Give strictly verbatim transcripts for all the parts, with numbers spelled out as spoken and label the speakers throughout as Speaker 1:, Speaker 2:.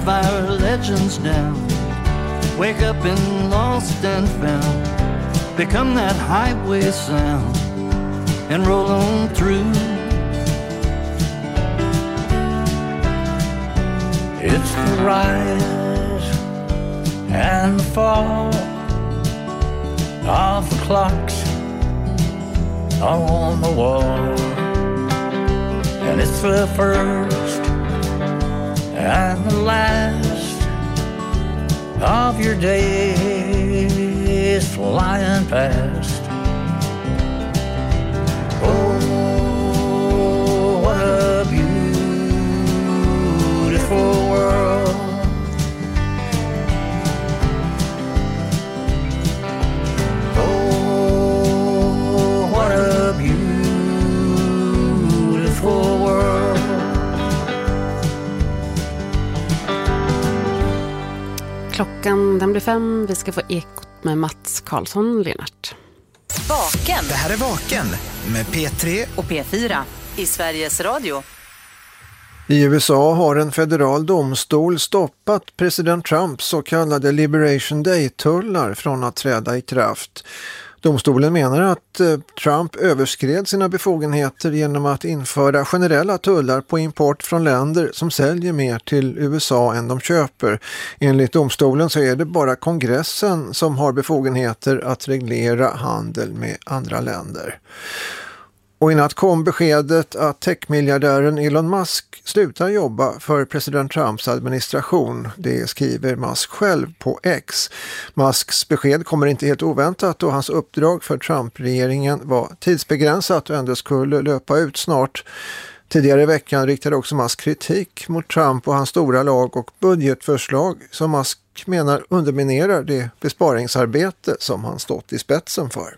Speaker 1: our legends down. Wake up and lost and found. Become that highway sound and roll on through. It's the rise and the fall of the clocks on the wall. And it's the first and the last of your days flying past. Oh, what a beautiful world. Oh, what a beautiful world.
Speaker 2: Klockan den blir fem. Vi ska få ekot med Mats Karlsson, Lennart.
Speaker 3: Vaken.
Speaker 4: Det här är Vaken med P tre
Speaker 3: och P fyra i Sveriges Radio.
Speaker 5: I U S A har en federal domstol stoppat president Trumps så kallade Liberation Day-tullar från att träda i kraft. Domstolen menar att Trump överskred sina befogenheter genom att införa generella tullar på import från länder som säljer mer till U S A än de köper. Enligt domstolen så är det bara kongressen som har befogenheter att reglera handel med andra länder. Och i natt kom beskedet att techmiljardären Elon Musk slutar jobba för president Trumps administration. Det skriver Musk själv på X. Musks besked kommer inte helt oväntat och hans uppdrag för Trump-regeringen var tidsbegränsat och ändå skulle löpa ut snart. Tidigare i veckan riktade också Musk kritik mot Trump och hans stora lag- och budgetförslag som Musk menar underminerar det besparingsarbete som han stått i spetsen för.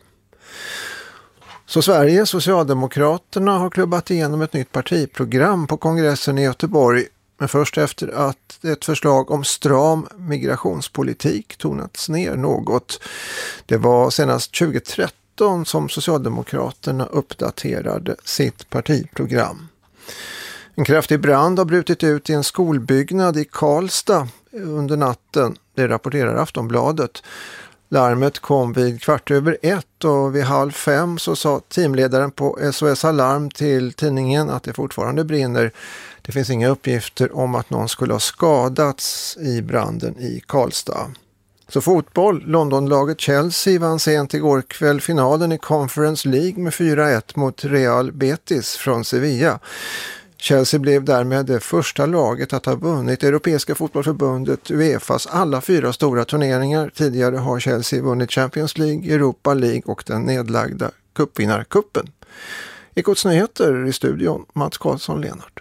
Speaker 5: Så Sverige, Socialdemokraterna, har klubbat igenom ett nytt partiprogram på kongressen i Göteborg. Men först efter att ett förslag om stram migrationspolitik tonats ner något. Det var senast tjugo tretton som Socialdemokraterna uppdaterade sitt partiprogram. En kraftig brand har brutit ut i en skolbyggnad i Karlstad under natten. Det rapporterar Aftonbladet. Larmet kom vid kvart över ett och vid halv fem så sa teamledaren på S O S Alarm till tidningen att det fortfarande brinner. Det finns inga uppgifter om att någon skulle ha skadats i branden i Karlstad. Så fotboll, Londonlaget Chelsea vann sent igår kväll finalen i Conference League med fyra ett mot Real Betis från Sevilla. Chelsea blev därmed det första laget att ha vunnit Europeiska fotbollförbundet U E F As alla fyra stora turneringar. Tidigare har Chelsea vunnit Champions League, Europa League och den nedlagda cupvinnarkuppen. Ekots nyheter i studion, Mats Karlsson, Lennart.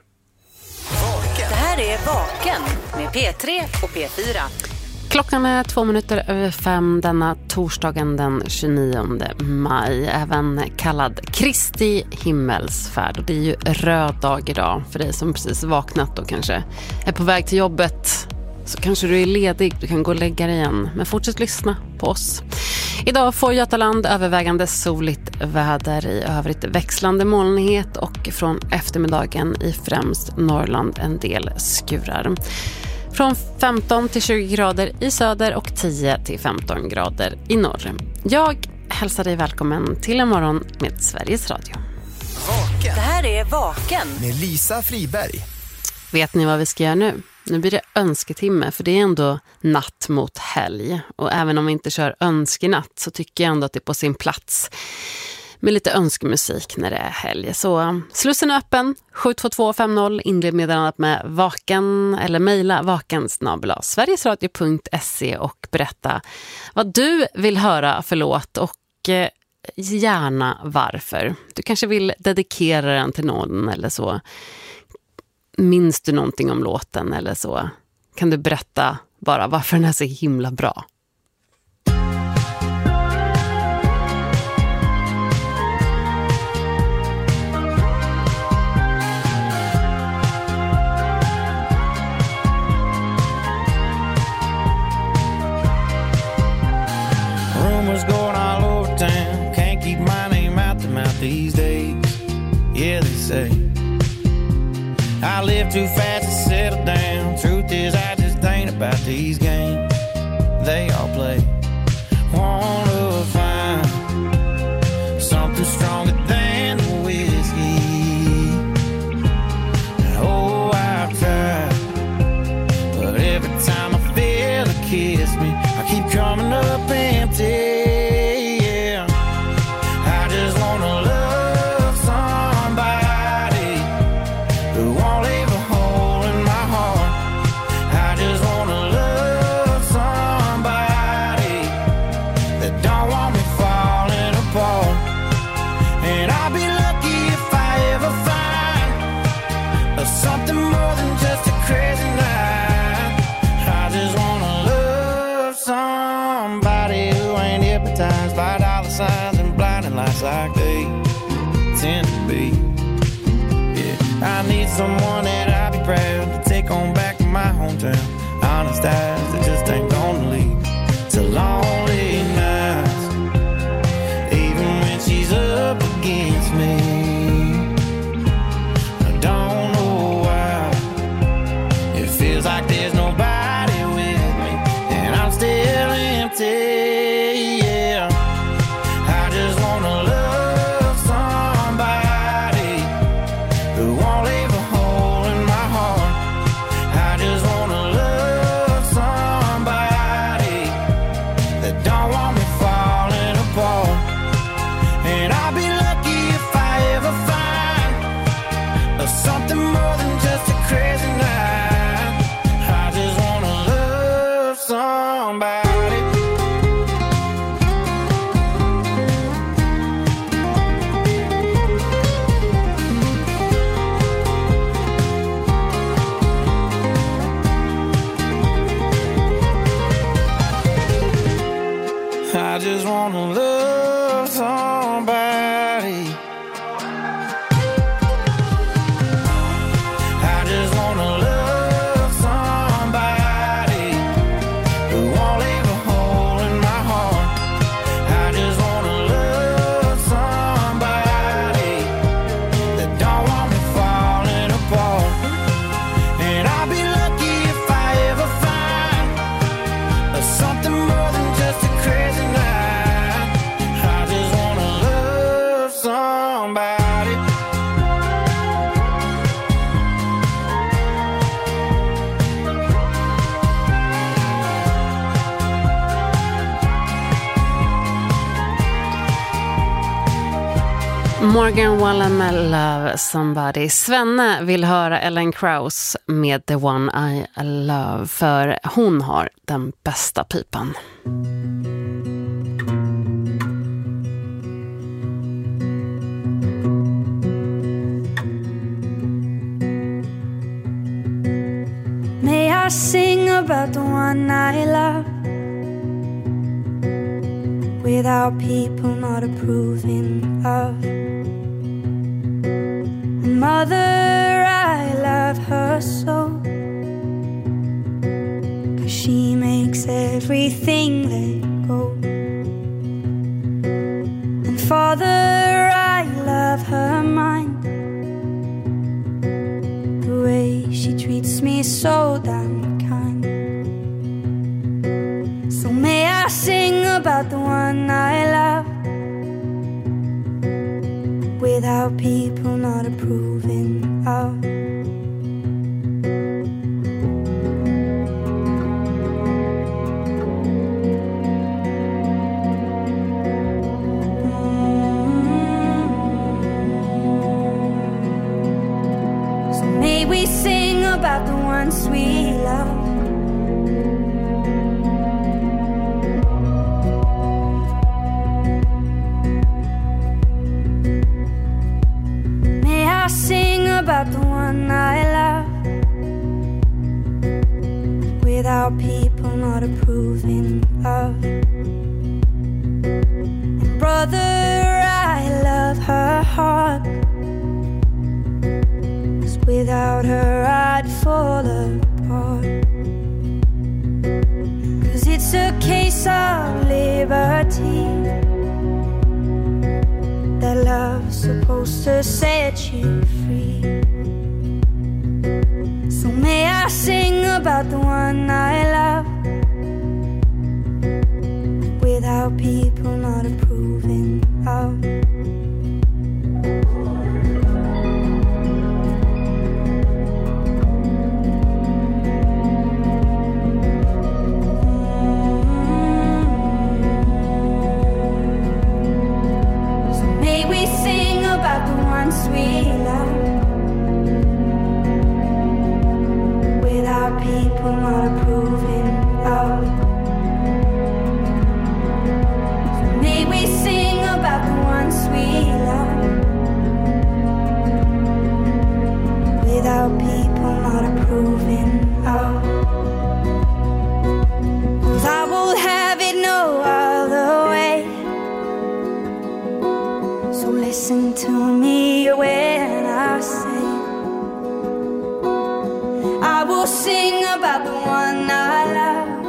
Speaker 3: Det här är Vaken med P tre och P fyra.
Speaker 2: Klockan är två minuter över fem denna torsdagen den tjugonionde maj, även kallad Kristi himmelsfärd. Och det är ju röd dag idag för dig som precis vaknat och kanske är på väg till jobbet. Så kanske du är ledig, du kan gå och lägga dig igen. Men fortsätt lyssna på oss. Idag får Götaland övervägande soligt väder, i övrigt växlande molnighet och från eftermiddagen i främst Norrland en del skurar. Från femton till tjugo grader i söder och tio till femton grader i norr. Jag hälsar dig välkommen till en morgon med Sveriges Radio.
Speaker 3: Vaken. Det här är Vaken
Speaker 4: med Lisa Friberg.
Speaker 2: Vet ni vad vi ska göra nu? Nu blir det önsketimme, för det är ändå natt mot helg. Och även om vi inte kör önskenatt så tycker jag ändå att det är på sin plats med lite önskemusik när det är helg. Så slussen är öppen, sju två två fem noll, inled meddelandet med Vaken eller mejla vaken snabel-a sverigesradio punkt se och berätta vad du vill höra för låt och eh, gärna varför. Du kanske vill dedikera den till någon eller så. Minns du någonting om låten eller så? Kan du berätta bara varför den är så himla bra?
Speaker 1: Rumors going all over town. Can't keep my name out the mouth these days. Yeah, they say I live too fast to settle down. Truth is I just
Speaker 6: about these games they all play. Wanna find something stronger than the whiskey. Oh, I've tried, but every time I feel her kiss me, I keep coming up empty. Yeah, I just wanna love somebody who won't leave a hole in my heart. I just wanna love somebody that don't want me falling apart. And I'll be lucky if I ever find something more than just a crazy night. I just wanna love somebody who ain't hypnotized by dollar signs and blinding lights like they tend to be. Yeah, I need someone that I'll be proud to take on back to my hometown. Honest eyes that just ain't gonna lead to lonely nights, even when she's up against me. I don't know why it feels like there's nobody with me, and I'm still empty. Yeah, I just wanna love somebody who won't leave a hole in my heart. I just wanna love somebody that don't want me falling apart. And I'll be lucky if I ever find something more than just a crazy night. I just wanna love somebody. I just wanna love somebody. I just wanna love somebody who won't leave a hole in my heart. I just wanna love somebody that don't want me falling apart. And I'll be lucky if I ever find something more than just a crazy night. I just wanna love somebody.
Speaker 2: Morgan Wallen med Love Somebody. Svenne vill höra Ellen Krauss med The One I Love, för hon har den bästa pipan.
Speaker 7: May I sing about the one I love without people not approving of? Mother, I love her so, 'cause she makes everything let go. And Father, I love her mind, the way she treats me so damn kind. So may I sing about the one I love without people not approving of? So may we sing about the ones we love. Sing about the one I love without people not approving of. And brother, I love her heart, 'cause without her I'd fall apart. 'Cause it's a case of liberty, that love's supposed to set you free. So may I sing about the one I love without people not approving of. So may we sing about the ones we love without people not approving of. So may we sing about the ones we love without people not approving of. 'Cause I will have it no other way. So listen to me when I say I will sing about the one I love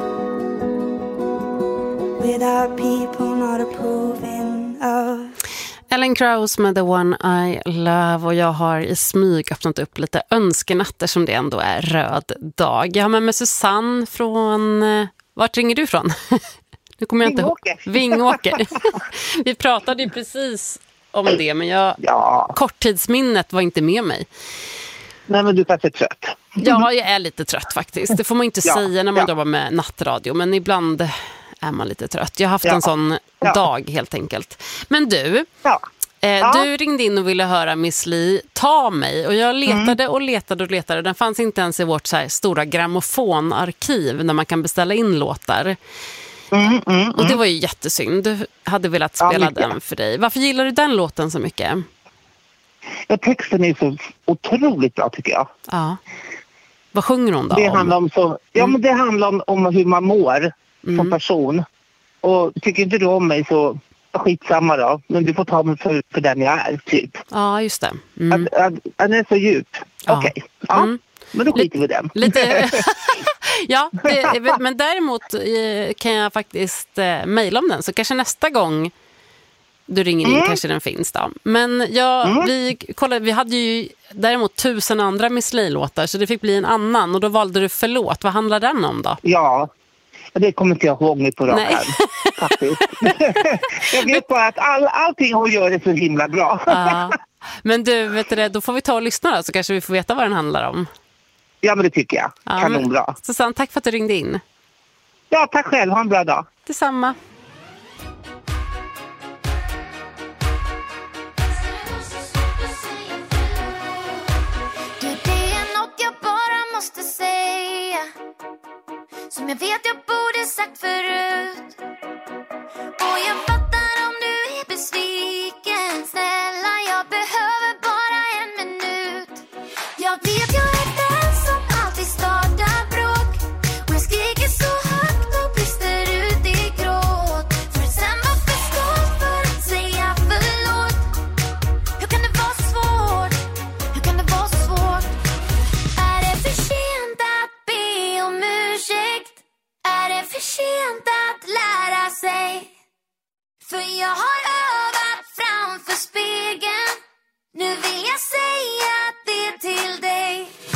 Speaker 7: without people not approving of.
Speaker 2: Ellen Krauss med The One I Love, och jag har i smyg öppnat upp lite önskenatter som det ändå är röd dag. Jag har med mig Susanne från... Vart ringer du ifrån? Nu kommer jag inte ihåg. Vingåker. Vi pratade ju precis om det, men jag...
Speaker 8: Ja.
Speaker 2: Korttidsminnet var inte med mig.
Speaker 8: Nej, men du kanske är trött.
Speaker 2: Ja, jag är lite trött faktiskt. Det får man inte
Speaker 8: Ja,
Speaker 2: säga när man
Speaker 8: ja.
Speaker 2: jobbar med nattradio, men ibland är man lite trött. Jag har haft
Speaker 8: Ja.
Speaker 2: en sån
Speaker 8: Ja.
Speaker 2: dag helt enkelt. Men du,
Speaker 8: Ja.
Speaker 2: eh,
Speaker 8: Ja.
Speaker 2: du ringde in och ville höra Miss Li Ta mig. Och jag letade
Speaker 8: Mm.
Speaker 2: och letade och letade. Den fanns inte ens i vårt så här stora grammofonarkiv när man kan beställa in låtar.
Speaker 8: Mm, mm,
Speaker 2: Och det var ju jättesynd. Du hade velat
Speaker 8: Ja,
Speaker 2: spela
Speaker 8: mycket.
Speaker 2: den för dig. Varför gillar du den låten så mycket?
Speaker 8: Ja, texten är så otroligt bra, tycker jag.
Speaker 2: Ja. Vad sjunger hon då
Speaker 8: Det
Speaker 2: om?
Speaker 8: handlar om, så, ja,
Speaker 2: Mm.
Speaker 8: men det handlar om, om hur man mår
Speaker 2: Mm.
Speaker 8: som person. Och tycker inte du om mig så skitsamma då. Men du får ta mig för, för den jag är, typ.
Speaker 2: Ja, just det. Mm.
Speaker 8: Att, att, att den är så djup.
Speaker 2: Ja.
Speaker 8: Okej, ja.
Speaker 2: Mm.
Speaker 8: Men då skiter vi i den.
Speaker 2: Lite, ja, det, men däremot eh, kan jag faktiskt eh, mejla om den. Så kanske nästa gång du ringer in
Speaker 8: Mm.
Speaker 2: kanske den finns då. Men ja,
Speaker 8: Mm.
Speaker 2: vi, kolla, vi hade ju däremot tusen andra Miss Li-låtar, så det fick bli en annan. Och då valde du Förlåt. Vad handlar den om då?
Speaker 8: Ja, det kommer inte jag ihåg nu på rak
Speaker 2: Nej.
Speaker 8: arm, faktiskt. Jag vet bara att all, allting hon gör är så himla bra.
Speaker 2: Ja. Men du, vet du det, då får vi ta och lyssna då, så kanske vi får veta vad den handlar om.
Speaker 8: Ja, men det tycker jag.
Speaker 2: Ja,
Speaker 8: Kanonbra.
Speaker 2: men, Susanne, tack för att du ringde in.
Speaker 8: Ja, tack själv. Ha en bra dag.
Speaker 2: Detsamma.
Speaker 9: Du, det är något jag bara måste säga, som jag vet jag borde sagt förut. Och jag fattar om du är besviken. Snälla, jag behöver bara en minut. Jag vet jag är den som alltid startar bråk, och jag skriker så högt och brister ut i gråt, för att sen vara för stolt för att säga förlåt. Hur kan det vara svårt? Hur kan det vara svårt? Är det för sent att be om ursäkt? Är det för sent att lära sig? För jag har övat framför spegeln. Nu vill jag säga det till dig.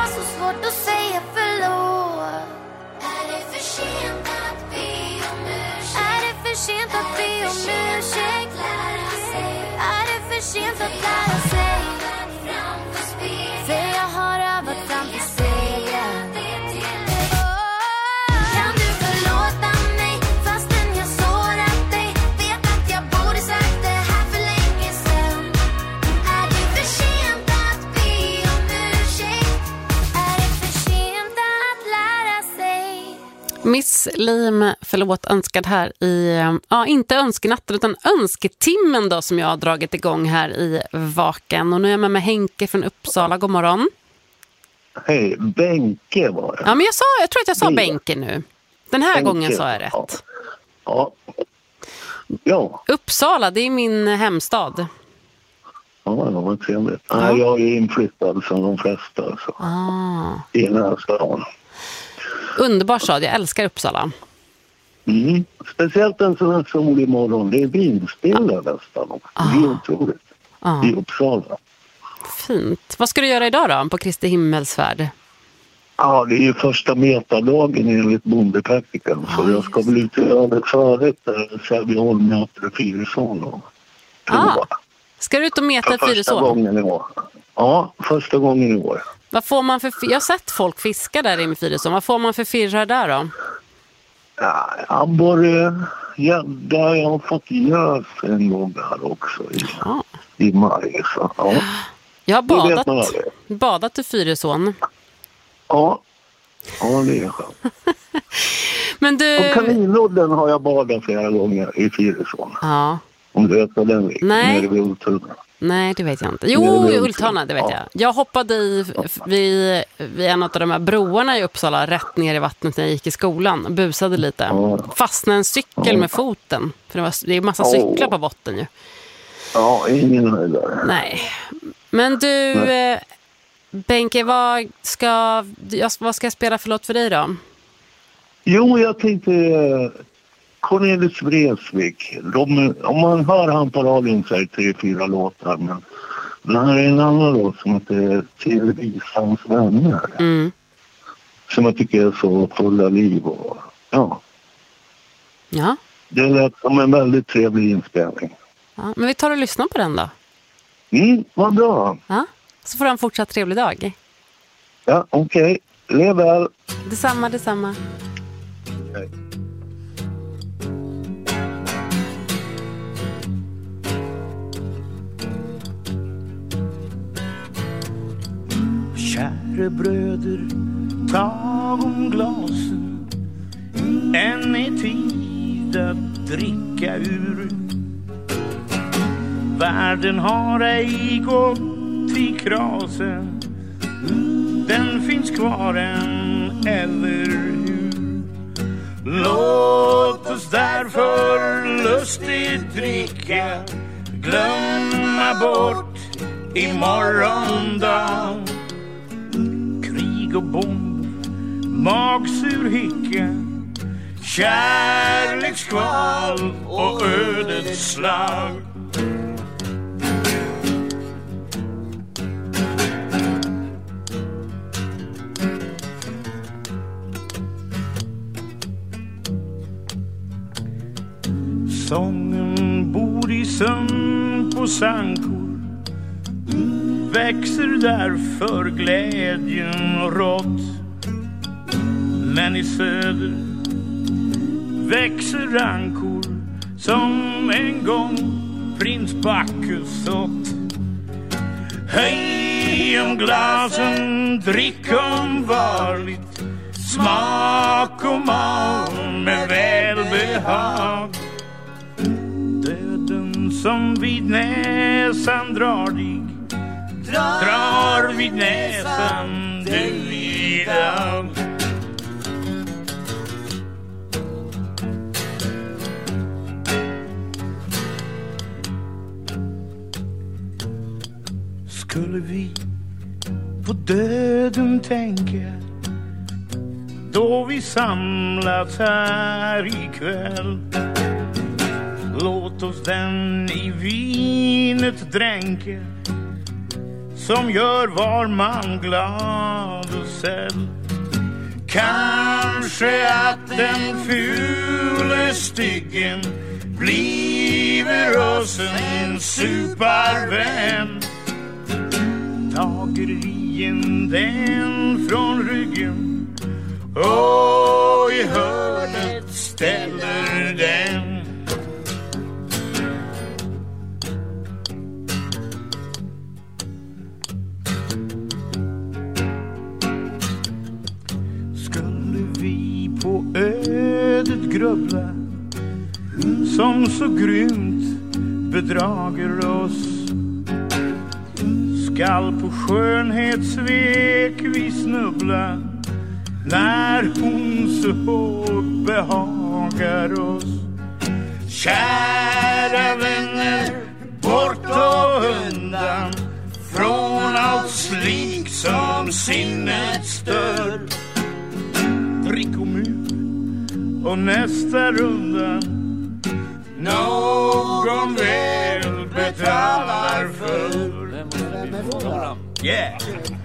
Speaker 9: var så svårt att säga förlåt. Är det för sent att be om ursäkt? Är det för sent att be om ursäkt? Är det för sent att lära sig? För jag har övat framför spegeln. Kan du förlåta mig fastän jag sårat dig? Vet att jag borde sagt det här för länge sedan. Är det för sent att be om ursäkt? Är det för sent att lära sig?
Speaker 2: Miss Lim, förlåt, önskad här i, ja, inte önskenatten utan önsketimmen då, som jag har dragit igång här i Vaken. Och nu är jag med mig Henke från Uppsala. God morgon.
Speaker 10: Hej, Benke var det.
Speaker 2: Ja, men jag sa, jag tror att jag sa
Speaker 10: Det.
Speaker 2: Benke nu. Den här
Speaker 10: Benke.
Speaker 2: gången sa jag rätt.
Speaker 10: Ja. Ja.
Speaker 2: Uppsala, det är min hemstad.
Speaker 10: Ja, det var trevligt. Ja. Nej, jag är inflyttad som de flesta. Så.
Speaker 2: Ah.
Speaker 10: I den här stan.
Speaker 2: Underbar stad, jag älskar Uppsala.
Speaker 10: Mm. Speciellt en sån här solig morgon. Det är vindstilla ja. nästan.
Speaker 2: Ah.
Speaker 10: Det är otroligt.
Speaker 2: Ah.
Speaker 10: I Uppsala.
Speaker 2: Fint. Vad ska du göra idag då på Kristi himmelsfärd?
Speaker 10: Ja, det är ju första metadagen enligt bondepraktiken. Ah, så jag ska väl ut i övrigt förut. Sävjeholm möter Fyrisån då.
Speaker 2: Ah. Ska du ut och meta Fyrisån?
Speaker 10: Första gången i år. Ja, första gången i år.
Speaker 2: Vad får man för, jag har sett folk fiska där i Fyrisån. Vad får man för firrar där då?
Speaker 10: Ja, abborre, gädda, jag har fått gös en gång här också i,
Speaker 2: ah.
Speaker 10: i maj. Så, ja.
Speaker 2: Jag har badat, badat i Fyrisån.
Speaker 10: Ja, ja det är skönt.
Speaker 2: Men du...
Speaker 10: Och kaninodden har jag badat flera gånger i Fyrisån.
Speaker 2: Ja.
Speaker 10: Om du vet vad den är.
Speaker 2: Nej.
Speaker 10: Nere vid Ultuna.
Speaker 2: Nej, det vet jag inte. Jo, i Ultuna, det vet ja. jag. Jag hoppade i, vid, vid en av de här broarna i Uppsala rätt ner i vattnet när jag gick i skolan. Och busade lite. Ja. Fastnade en cykel ja. med foten. För det, var, det är en massa oh. cyklar på botten ju.
Speaker 10: Ja, ingen höjdare.
Speaker 2: Nej. Men du, Nej. Benke, vad ska, vad ska jag spela för låt för dig då?
Speaker 10: Jo, jag tänkte... Cornelis Vreeswijk. De, om man hör han på radion så är det tre, fyra låtar. Men det här är en annan låt som heter Till visans vänner.
Speaker 2: Mm.
Speaker 10: Som jag tycker är så full av liv. Och, ja.
Speaker 2: Ja.
Speaker 10: Det lät som en väldigt trevlig inspelning.
Speaker 2: Ja, men vi tar och lyssnar på den då.
Speaker 10: Mm, vad bra.
Speaker 2: Ja, så får du en fortsatt trevlig dag.
Speaker 10: Ja, okej. Okay. Lev väl.
Speaker 2: Detsamma, detsamma.
Speaker 10: Hej.
Speaker 6: Käre bröder, tag om glasen. Än är tid att dricka ur. Världen har ej gått i krasen. Den finns kvar än, eller hur? Låt oss därför lustigt dricka. Glömma bort i morgondag. Krig och bomb, magsur hicka, kärlekskval och ödets slag. Sången bor i sömn på sankor, växer därför glädjen och rått. Men i söder växer rankor som en gång prins Bacchus sått. Höj om glasen, drick om varligt, smak och mag med välbehag. Döden som vid näsan drar dig, drar, drar vid näsan du idag. Skulle vi på döden tänka, då vi samlats här ikväll, låt oss den i vinet dränka, som gör var man glad adelscell. Kanske att den fule styggen bliver oss en supervän. Tager igen den från ryggen och i hörnet ställer den. Skulle vi på ödet grubbla som så grymt bedrager oss, skall på skönhetsvek vi snubbla när hon så behagar oss. Kära vänner, bort och undan från allt slik som sinnet stör. Drick och mur och nästa rundan någon väl betalar för. Yeah.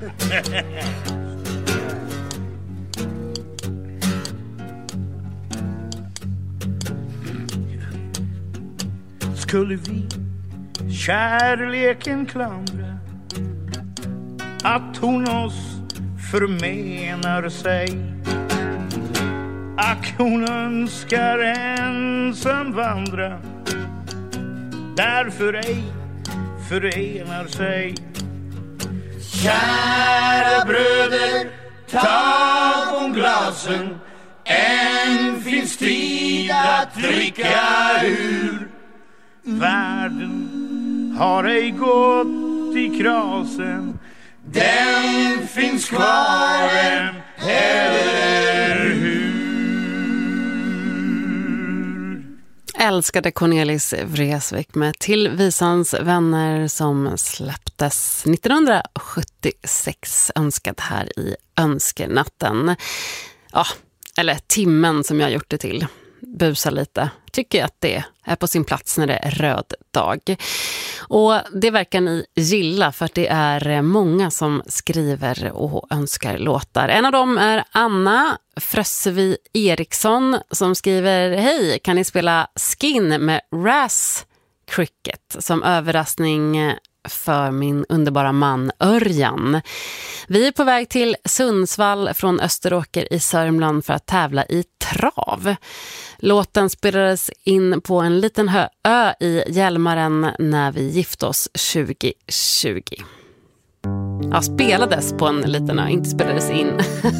Speaker 6: Skulle vi kärleken klandra att hon oss förmenar sig, ack hon önskar ensam vandra, därför ej förenar sig. Kära bröder, ta om glasen, än finns tid att dricka ur. Världen har ej gått i krasen, den finns kvar än, eller hur?
Speaker 2: Älskade Cornelis Vreeswijk med Till visans vänner som släpptes nittonhundrasjuttiosex, önskad här i önskenatten. Ja, eller timmen som jag gjort det till. Busa lite. Tycker att det är på sin plats när det är röd dag. Och det verkar ni gilla, för att det är många som skriver och önskar låtar. En av dem är Anna Frössevi Eriksson som skriver: hej, kan ni spela Skin med Raz Cricket som överraskning för min underbara man Örjan. Vi är på väg till Sundsvall från Österåker i Sörmland för att tävla i trav. Låten spelades in på en liten hö- ö i Hjälmaren när vi gifte oss tjugo tjugo. Ja, spelades på en liten ö, inte spelades in.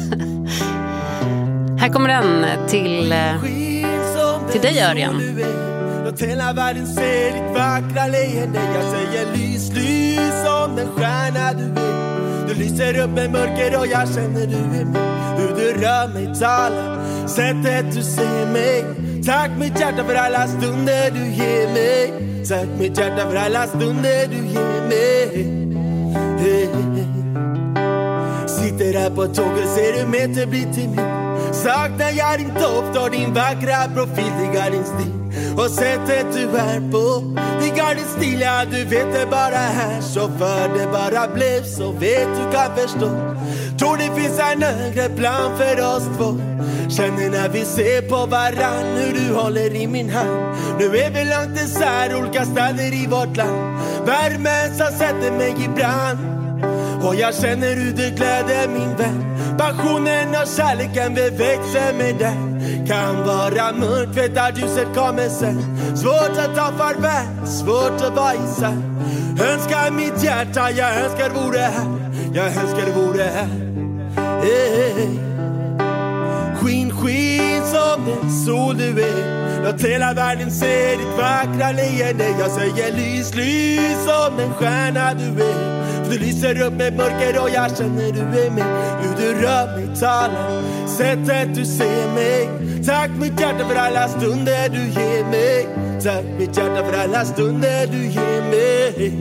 Speaker 2: Här kommer den till, till dig, Örjan.
Speaker 11: Låt hela världen se ditt vackra leende. Jag säger lys, lys som den stjärna du är. Du lyser upp med mörker och jag känner du är med. Hur du rör mig, talar, sättet du ser mig. Tack mitt hjärta för alla stunder du ger mig. Tack mitt hjärta för alla stunder du ger mig. Hey, hey. Sitter här på tåget, ser du mig inte bli till mig. Saknar jag din doft och din vackra profil. Diggar din stil och sättet du är på. Diggar din stil, ja du vet det bara här. Så för det bara blev så, vet du kan förstå. Tror det finns en högre plan för oss två. Känner när vi ser på varann hur du håller i min hand. Nu är vi långt isär, olika städer i vårt land. Värmen som sätter mig i brand. Och jag känner hur du gläder min vän. Passionen och kärleken vi växer med den. Kan vara mörkt, vet att ljuset kommer sen. Svårt att ta farväl, svårt att vara isär. Önskar mitt hjärta, jag önskar vore här. Jag önskar vore här. Hey, hey. Skin, skin som den sol du är. Låt hela världen se ditt vackra leende. Jag säger lys, lys som den stjärna du är. För du lyser upp med mörker och jag känner du är med. Hur du rör mig, talar, sättet du ser mig. Tack mitt hjärta för alla stunder du ger mig. Tack mitt hjärta för alla stunder du ger mig.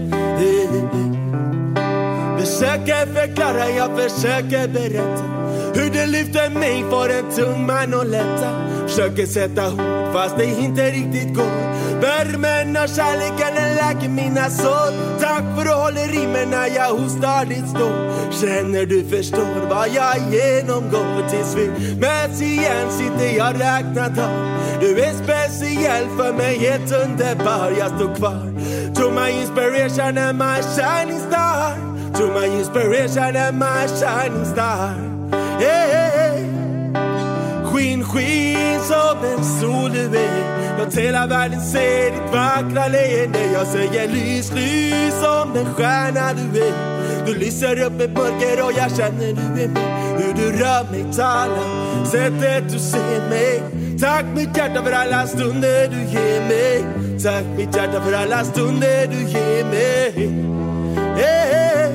Speaker 11: Försöker förklara, jag försöker berätta. Hur det lyfter mig för en tung man och lätta. Försöker sätta ord fast det inte riktigt går. Värmen och kärleken den läker mina sår. Tack för att hålla rimmen när jag hostar ditt stå. Känner du förstår vad jag genomgår. Tills vi möts igen sitter jag räknat av. Du är speciell för mig, helt underbar. Jag står kvar. To my inspiration and my shining star. To my inspiration and my shining star. Hey, hey, hey. Skin, skin som en sol du är. Låt hela världen se ditt vackra leende. Jag säger lys, lys som den stjärna du är. Du lyser upp ett mörker och jag känner du är med. Hur du rör mig, talar, sättet du ser mig. Tack mitt hjärta för alla stunder du ger mig. Tack mitt hjärta för alla stunder du ger mig. Hey, hey.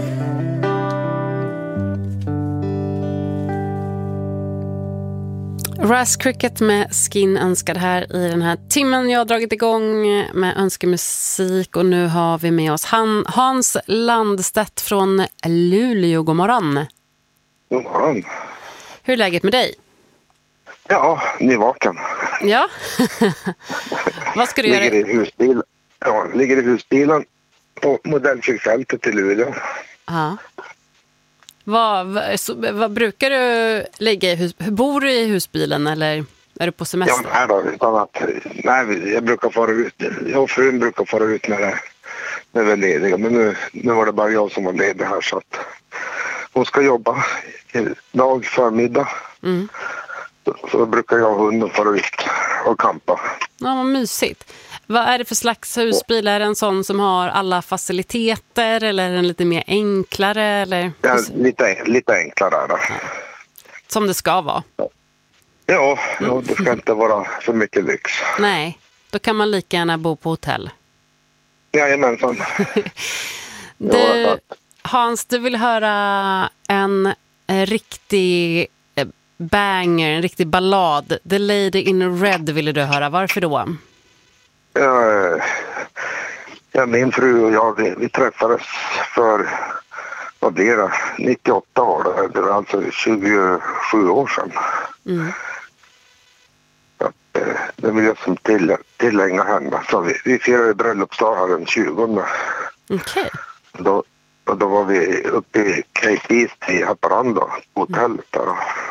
Speaker 2: Ras Cricket med Skin önskad här i den här timmen. Jag har dragit igång med önskemusik och nu har vi med oss Han, Hans Landstedt från Luleå. God morgon.
Speaker 12: God morgon.
Speaker 2: Hur är läget med dig?
Speaker 12: Ja, nyvaken.
Speaker 2: Ja. Vad ska du
Speaker 12: ligger
Speaker 2: göra?
Speaker 12: I husbil, ja, ligger i husbilen på modellkyrkfältet i Luleå.
Speaker 2: Ja. Vad, vad, så, vad brukar du ligga i hus, bor du i husbilen eller är du på semester?
Speaker 12: Ja, nej då, utan att, nej, jag brukar fara ut, jag och frun brukar fara ut när det, när vi är lediga, men nu, nu var det bara jag som var ledig här så att hon ska jobba dag förmiddag. Mm. Så, så brukar jag och hunden fara ut och campa.
Speaker 2: Ja, vad mysigt. Vad är det för slags husbil? Är det en sån som har alla faciliteter eller är den lite mer enklare? Eller?
Speaker 12: Ja, lite, lite enklare. Då.
Speaker 2: Som det ska vara?
Speaker 12: Ja, ja, det ska inte vara för mycket lyx.
Speaker 2: Nej, då kan man lika gärna bo på hotell.
Speaker 12: Jajamensan.
Speaker 2: Du, Hans, du vill höra en, en riktig banger, en riktig ballad. The Lady in Red ville du höra. Varför då?
Speaker 12: Ja, ja, min fru och jag, vi, vi träffades för, vad blir det, nittioåtta år, det var alltså tjugosju år sedan. Mm. Så, eh, det vill jag som till, tillägna henne. Så vi, vi firade bröllopsdag den tjugonde.
Speaker 2: Okej. Okay.
Speaker 12: Då, och då var vi uppe i Cape East i Haparanda, på hotellet där.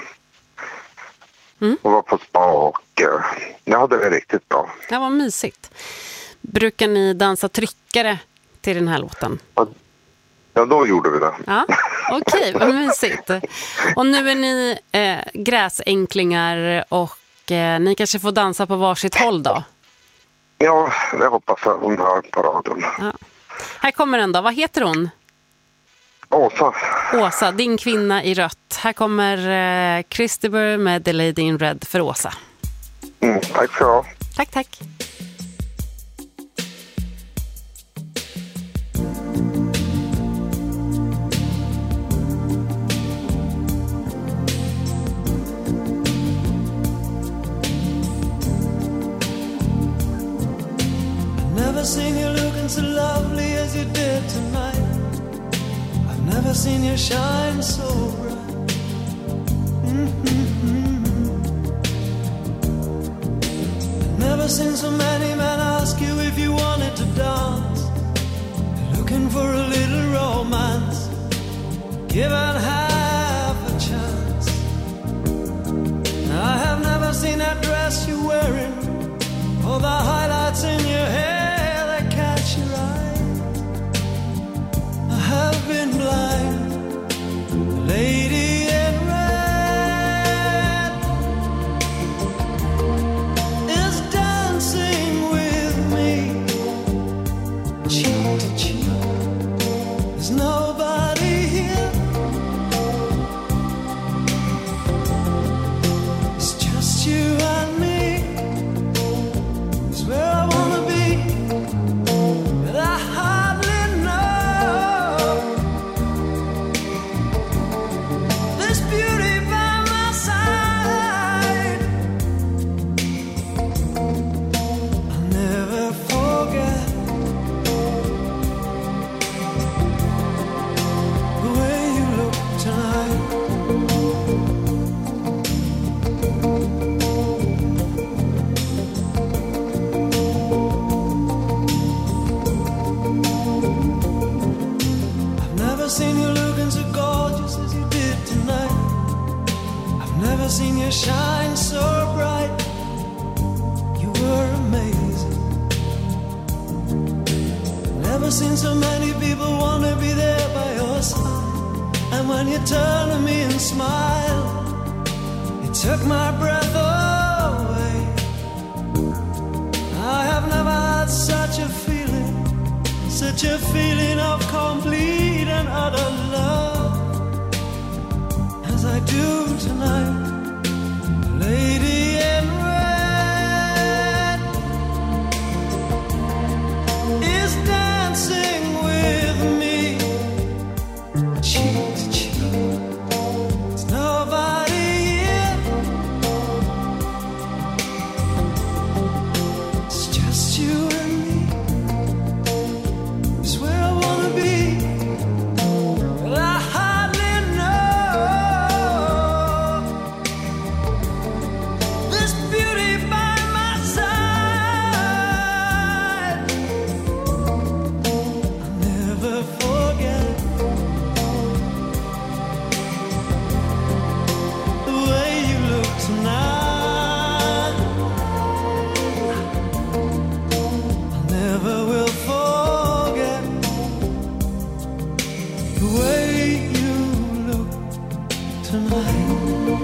Speaker 12: Mm. Och var på spa och uh, jag hade det riktigt bra.
Speaker 2: Det var mysigt. Brukar ni dansa tryckare till den här låten?
Speaker 12: Ja, ja då gjorde vi det.
Speaker 2: Ja, okej, okay, vad mysigt. Och nu är ni eh, gräsänklingar och eh, ni kanske får dansa på varsitt håll då?
Speaker 12: Ja, jag hoppas att hon hör på radion.
Speaker 2: Ja. Här kommer den då. Vad heter hon?
Speaker 12: Åsa.
Speaker 2: Åsa, din kvinna i rött. Här kommer eh, Christopher med The Lady in Red för Åsa.
Speaker 12: Mm, tack så mycket.
Speaker 2: Tack, tack.
Speaker 13: Never seen you looking so lovely as you did tonight. I've never seen you shine so bright. Mm-hmm. I've never seen so many men ask you if you wanted to dance. You're looking for a little romance, given half a chance. I have never seen that dress you're wearing, or the highlights in your hair that catch your eye. I have been blind, the lady in red is dancing with me, cheek to cheek. There's nobody here, it's just you and me. Where I wanna be, but I hardly know. This beauty by my side, I'll never forget. you shine so bright. You were amazing. Never seen so many people wanna be there by your side. And when you turn to me and smile, it took my breath away. I have never had such a feeling, such a feeling of complete and utter love as I do tonight. Lady in red is dancing with me, cheek to cheek. There's nobody here, it's just you and me. It's where I wanna be, but I hardly know this beauty by my side. I'll never forget the way you look tonight. I never will forget the way you look tonight.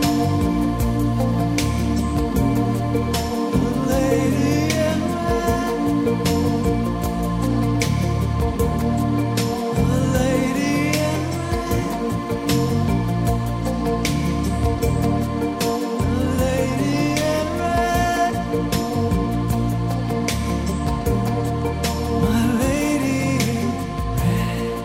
Speaker 13: The lady in red, the lady in red, the lady in red, my lady in red.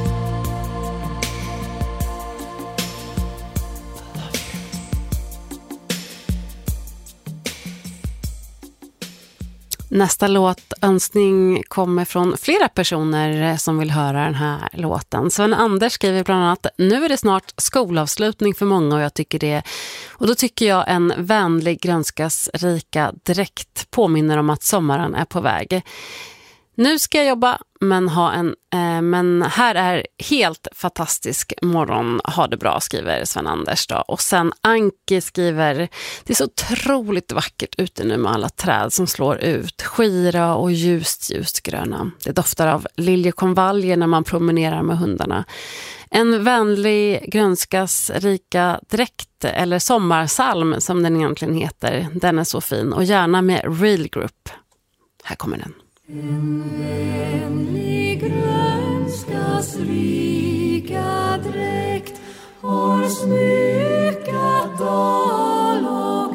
Speaker 2: Nästa låtönskning kommer från flera personer som vill höra den här låten. Sven Anders skriver bland annat: nu är det snart skolavslutning för många och jag tycker det. Och då tycker jag en vänlig grönskas rika dräkt påminner om att sommaren är på väg. Nu ska jag jobba men, ha en, eh, men här är helt fantastisk morgon. Ha det bra, skriver Sven Anders då. Och sen Anke skriver: det är så otroligt vackert ute nu med alla träd som slår ut. Skira och ljust ljust gröna. Det doftar av liljekonvaljer när man promenerar med hundarna. En vänlig grönskas rika dräkt eller sommarsalm som den egentligen heter. Den är så fin och gärna med Real Group. Här kommer den.
Speaker 7: En vänlig grönskas rika dräkt har smyckat dal och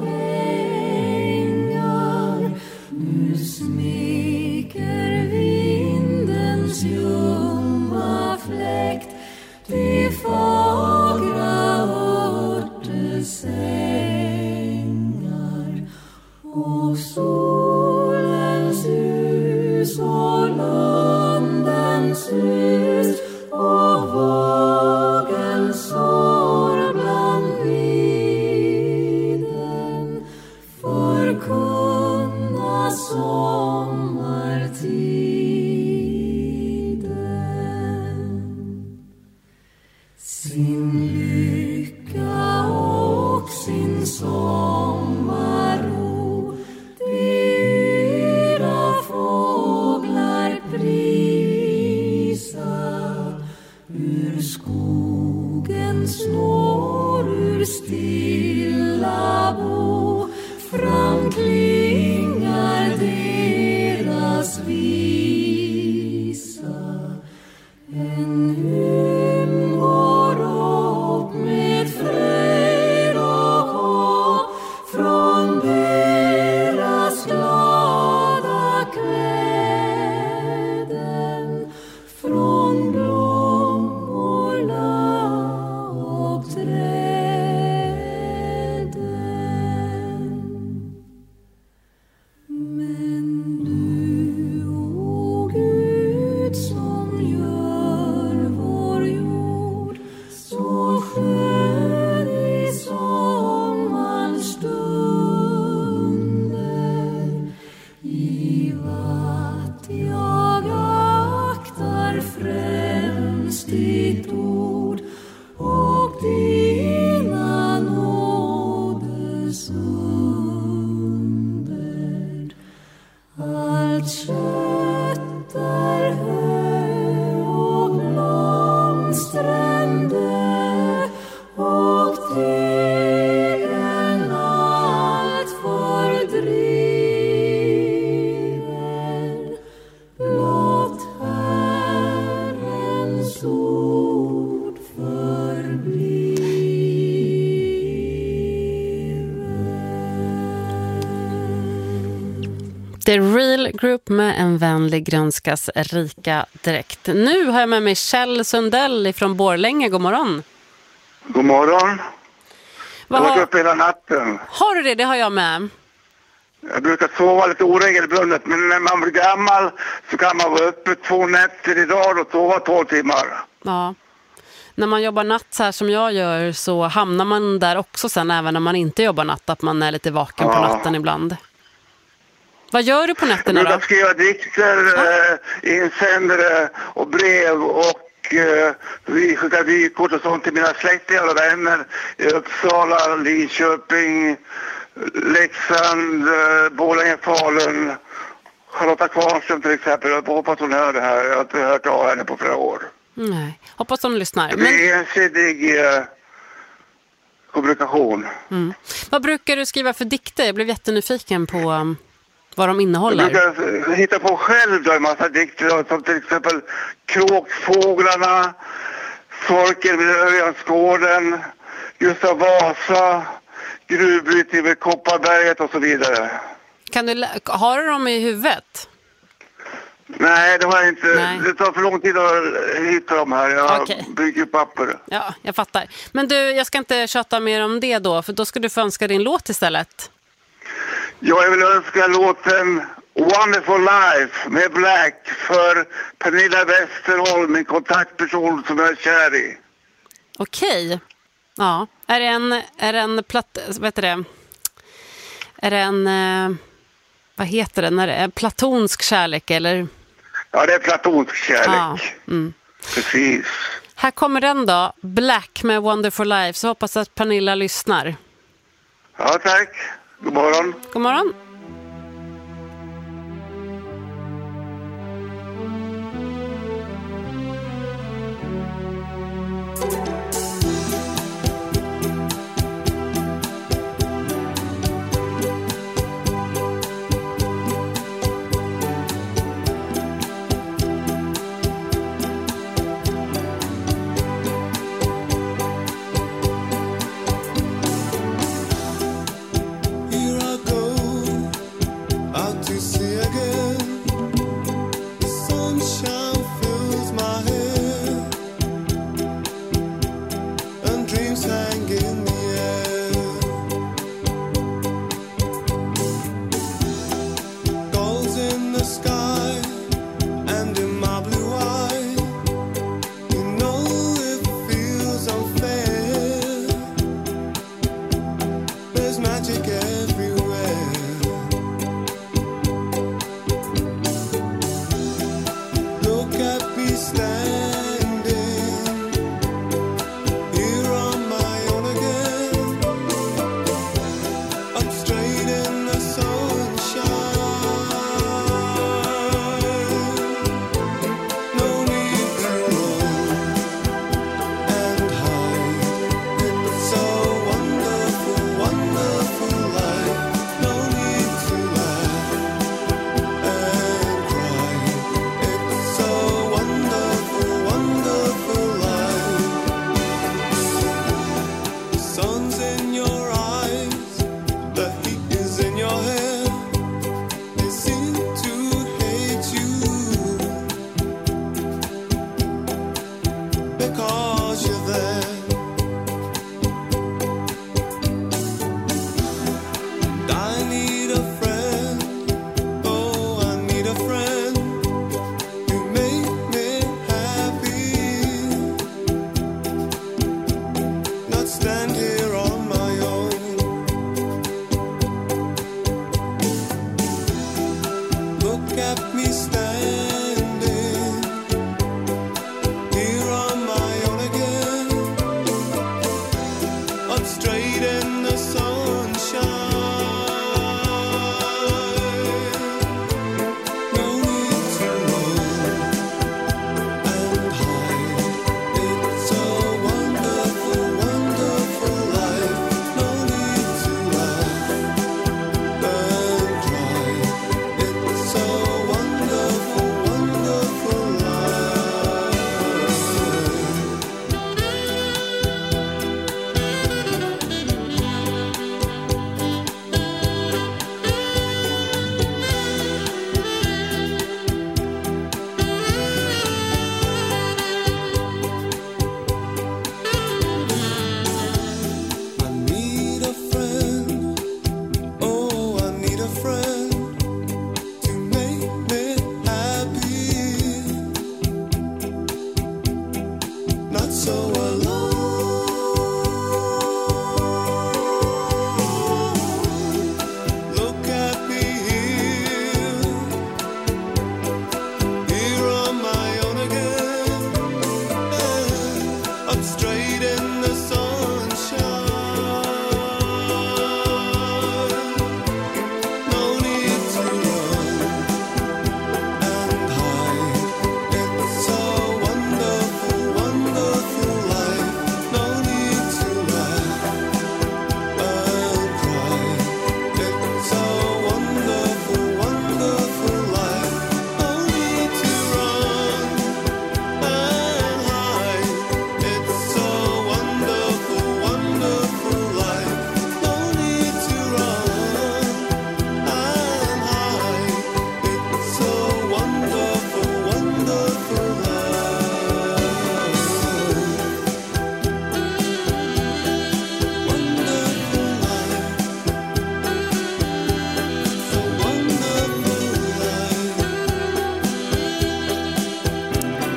Speaker 7: ängar. Nu smeker vindens ljumma fläkt de fagra örtesängar och solens ljus och låg
Speaker 2: The Real Group med En vänlig grönskas rika direkt. Nu har jag med mig Kjell Sundell från Borlänge. God morgon.
Speaker 12: God morgon. Jag har varit uppe hela natten.
Speaker 2: Har du det? Det har jag med.
Speaker 12: Jag brukar sova lite oregelbundet, men när man blir gammal så kan man vara uppe två nätter i dag och sova tolv timmar.
Speaker 2: Ja. När man jobbar natt så här som jag gör så hamnar man där också sen även när man inte jobbar natt, att man är lite vaken ja. på natten ibland. Vad gör du på nätterna då?
Speaker 12: Jag brukar skriva dikter, ja. eh, insändare och brev och eh, vi skickar vykort och sånt till mina släktingar och vänner i Uppsala, Linköping, Leksand, eh, Borlänge, Falun, Charlotta Kvarnström till exempel. Jag hoppas hon hör det här. Jag har inte hört av henne på flera år.
Speaker 2: Nej, hoppas de lyssnar.
Speaker 12: Men... Det är ensidig eh, kommunikation.
Speaker 2: Mm. Vad brukar du skriva för dikter? Jag blev jättenyfiken på um, vad de innehåller.
Speaker 12: Jag brukar hitta på själv då en massa dikter som till exempel Kråkfåglarna, Sorken vid Örjansgården, Gustav Vasa, gruvbrytning vid Kopparberget och så vidare.
Speaker 2: Kan du, har du dem i huvudet?
Speaker 12: Nej, det har jag inte. Nej. Det tar för lång tid att hitta dem här. Jag
Speaker 2: okay.
Speaker 12: bygger papper.
Speaker 2: Ja, jag fattar. Men du, jag ska inte tjata mer om det då, för då ska du få önska din låt istället.
Speaker 12: Ja, jag vill önska låten Wonderful Life med Black för Pernilla Westerholm, min kontaktperson som jag är kär i.
Speaker 2: Okej. Okay. Ja, är det en, är det en platt, vad heter det? Är det en, eh, vad heter det, när det är platonsk kärlek eller?
Speaker 12: Ja, det är platonsk kärlek.
Speaker 2: Ja, mm.
Speaker 12: Precis.
Speaker 2: Här kommer den då, Black med Wonderful Life, så hoppas att Pernilla lyssnar.
Speaker 12: Ja, tack. God morgon.
Speaker 2: God morgon.
Speaker 14: Here on my own again.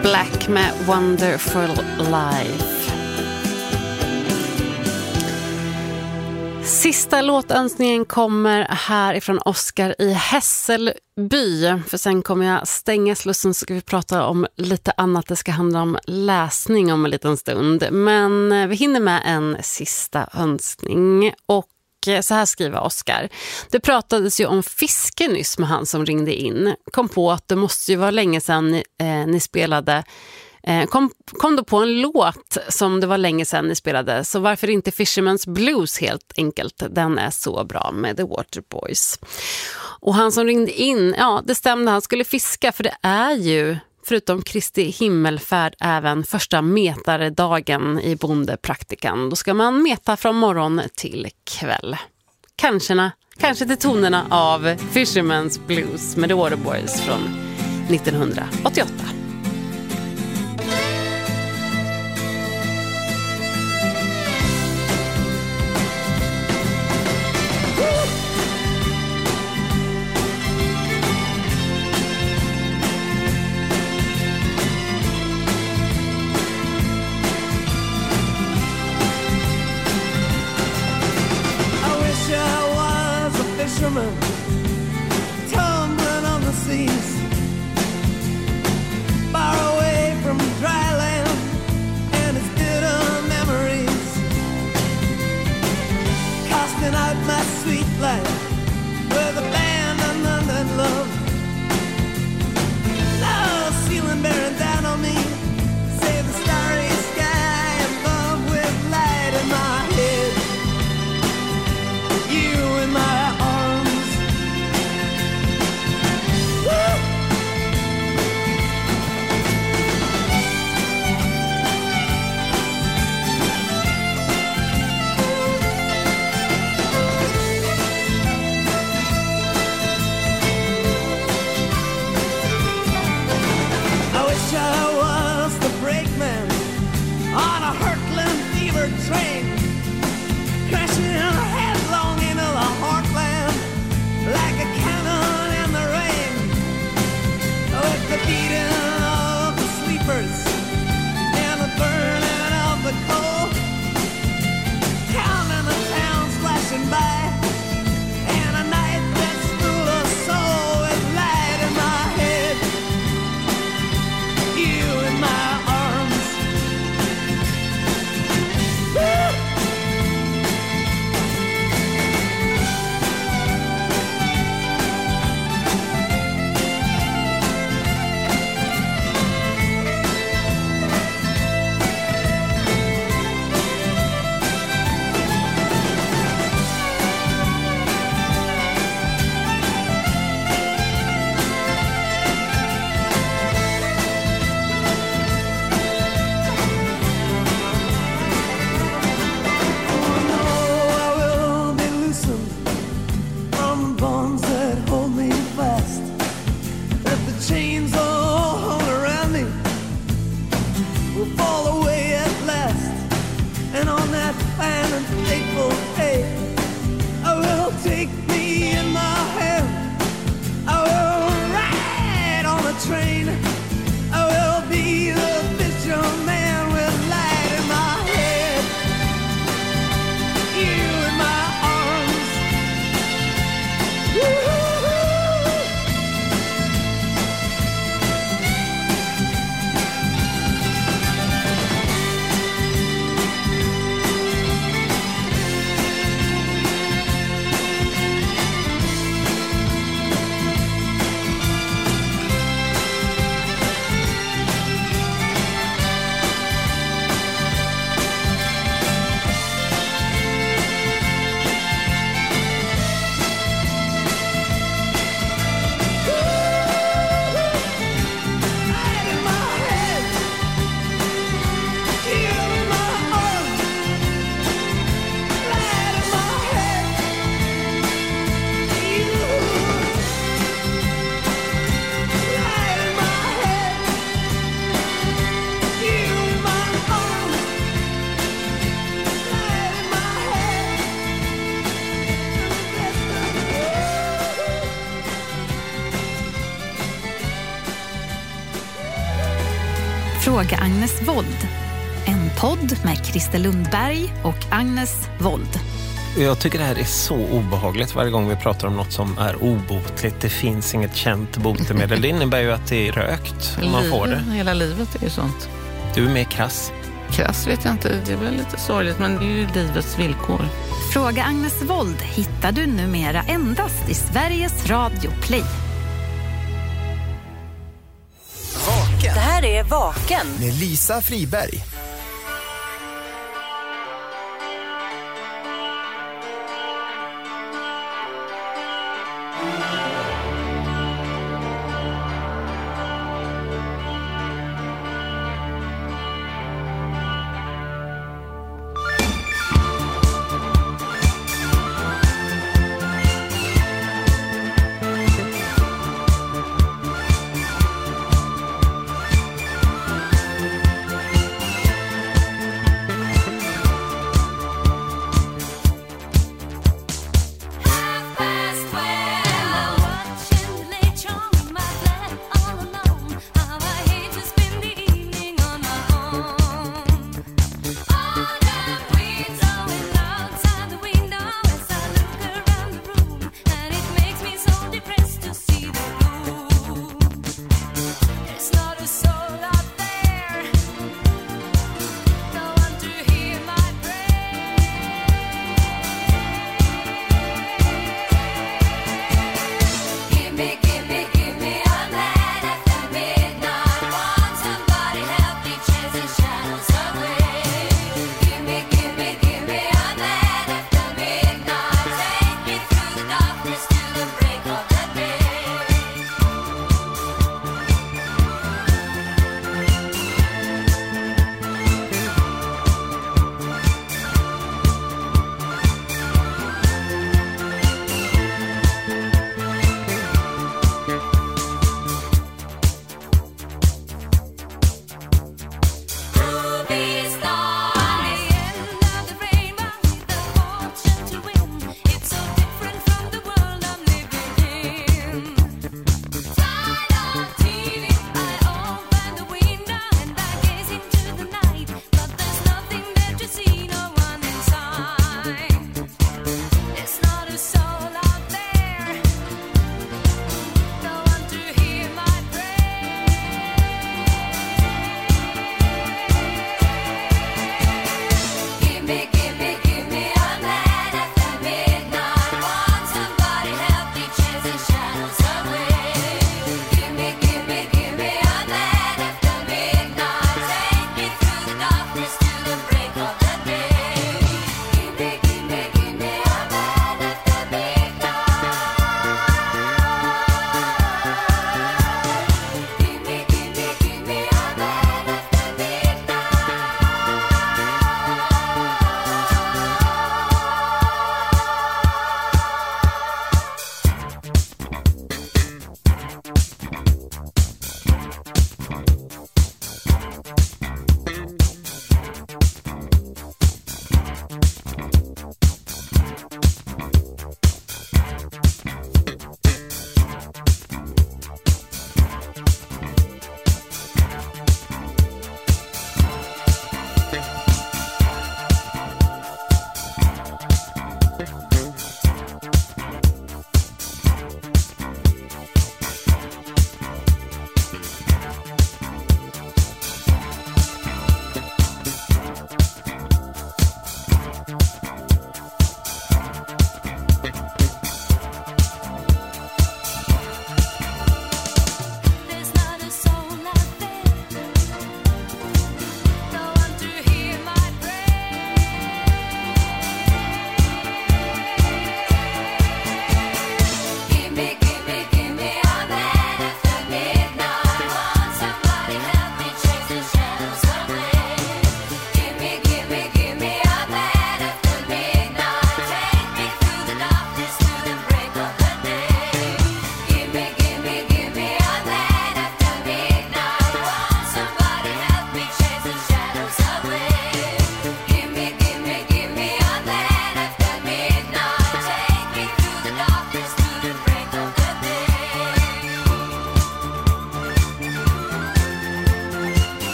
Speaker 2: Black med Wonderful Life. Sista låtönskningen kommer här ifrån Oskar i Hässelby. För sen kommer jag stänga slussen, så ska vi prata om lite annat. Det ska handla om läsning om en liten stund. Men vi hinner med en sista önskning. Och så här skriver Oskar. Det pratades ju om fiske nyss med han som ringde in. Kom på att det måste ju vara länge sedan ni, eh, ni spelade... Kom, kom då på en låt som det var länge sedan ni spelade. Så varför inte Fisherman's Blues helt enkelt? Den är så bra med The Waterboys. Och han som ringde in, ja det stämde, han skulle fiska. För det är ju, förutom Kristi himmelfärd, även första metaredagen i bondepraktikan. Då ska man meta från morgon till kväll. Kanske, kanske till tonerna av Fisherman's Blues med The Waterboys från nittonhundraåttioåtta.
Speaker 13: Tumbling on the seas, far away from dry land and its bitter memories, casting out my sweet life with abandonment and love. Now ceiling bearing down on me, save the starry sky above with light in my head. You in my train, crashing headlong into the heartland like a cannon in the rain, with the beating of the sleepers and the burning of the coal, counting the towns flashing by, and a night that's full of soul with light in my head, you in my arms.
Speaker 14: Fråga Agnes Wold. En podd med Christer Lundberg och Agnes Wold.
Speaker 15: Jag tycker det här är så obehagligt varje gång vi pratar om något som är obotligt. Det finns inget känt botemedel. Det innebär ju att det är rökt om man får det.
Speaker 16: Hela livet är ju sånt.
Speaker 15: Du är mer krass.
Speaker 16: Krass vet jag inte, det är väl lite sorgligt, men det är ju livets villkor.
Speaker 14: Fråga Agnes Wold hittar du numera endast i Sveriges Radio Play.
Speaker 3: Det här är Vaken
Speaker 4: med Lisa Friberg.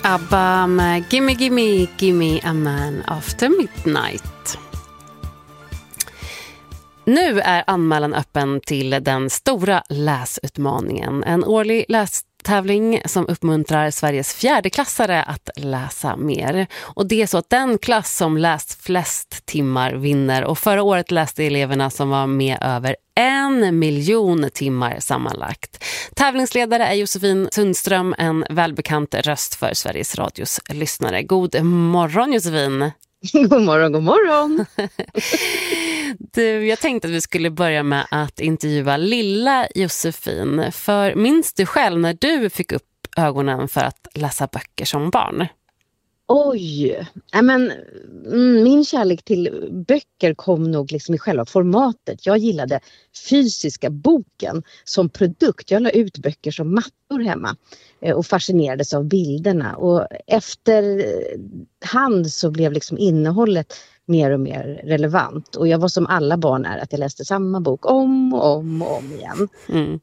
Speaker 2: ABBA med Gimme Gimme Gimme a Man After Midnight. Nu är anmälan öppen till den stora läsutmaningen. En årlig lästävling som uppmuntrar Sveriges fjärdeklassare att läsa mer. Och det är så att den klass som läst flest timmar vinner. Och förra året läste eleverna som var med över en miljon timmar sammanlagt. Tävlingsledare är Josefin Sundström, en välbekant röst för Sveriges Radios lyssnare. God morgon Josefin!
Speaker 17: God morgon, god morgon!
Speaker 2: Du, jag tänkte att vi skulle börja med att intervjua lilla Josefin. För minns du själv när du fick upp ögonen för att läsa böcker som barn?
Speaker 17: Oj, ja, men min kärlek till böcker kom nog liksom i själva formatet. Jag gillade fysiska boken som produkt. Jag la ut böcker som mattor hemma och fascinerades av bilderna. Och efter hand så blev liksom innehållet mer och mer relevant. Och jag var som alla barn är, att jag läste samma bok om och om och om igen. Mm.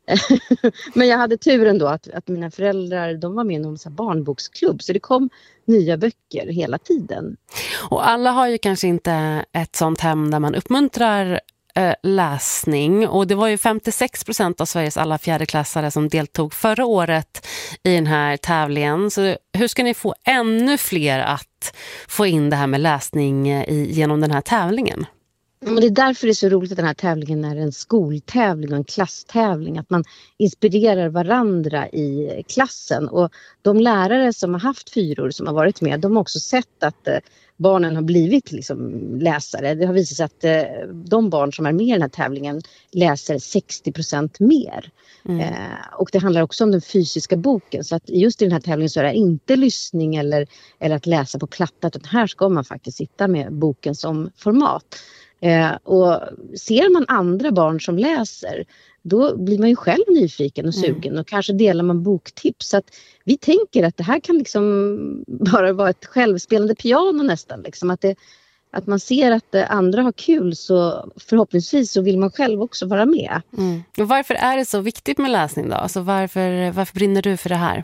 Speaker 17: Men jag hade turen då att, att mina föräldrar, de var med i någon så här barnboksklubb. Så det kom nya böcker hela tiden.
Speaker 2: Och alla har ju kanske inte ett sånt hem där man uppmuntrar äh, läsning. Och det var ju femtiosex procent av Sveriges alla fjärdeklassare som deltog förra året i den här tävlingen. Så hur ska ni få ännu fler att få in det här med läsning i, genom den här tävlingen?
Speaker 17: Men det är därför det är så roligt att den här tävlingen är en skoltävling och en klasstävling. Att man inspirerar varandra i klassen. Och de lärare som har haft fyror som har varit med, de har också sett att eh, barnen har blivit liksom läsare. Det har visat sig att eh, de barn som är med i den här tävlingen läser sextio procent mer. Mm. Eh, och det handlar också om den fysiska boken. Så att just i den här tävlingen så är det inte lyssning eller, eller att läsa på platta. Utan här ska man faktiskt sitta med boken som format. Eh, och ser man andra barn som läser, då blir man ju själv nyfiken och sugen. Mm. Och kanske delar man boktips. Så att vi tänker att det här kan liksom bara vara ett självspelande piano nästan. Liksom. Att, det, att man ser att andra har kul, så förhoppningsvis så vill man själv också vara med.
Speaker 2: Mm. Och varför är det så viktigt med läsning då? Alltså varför, varför brinner du för det här?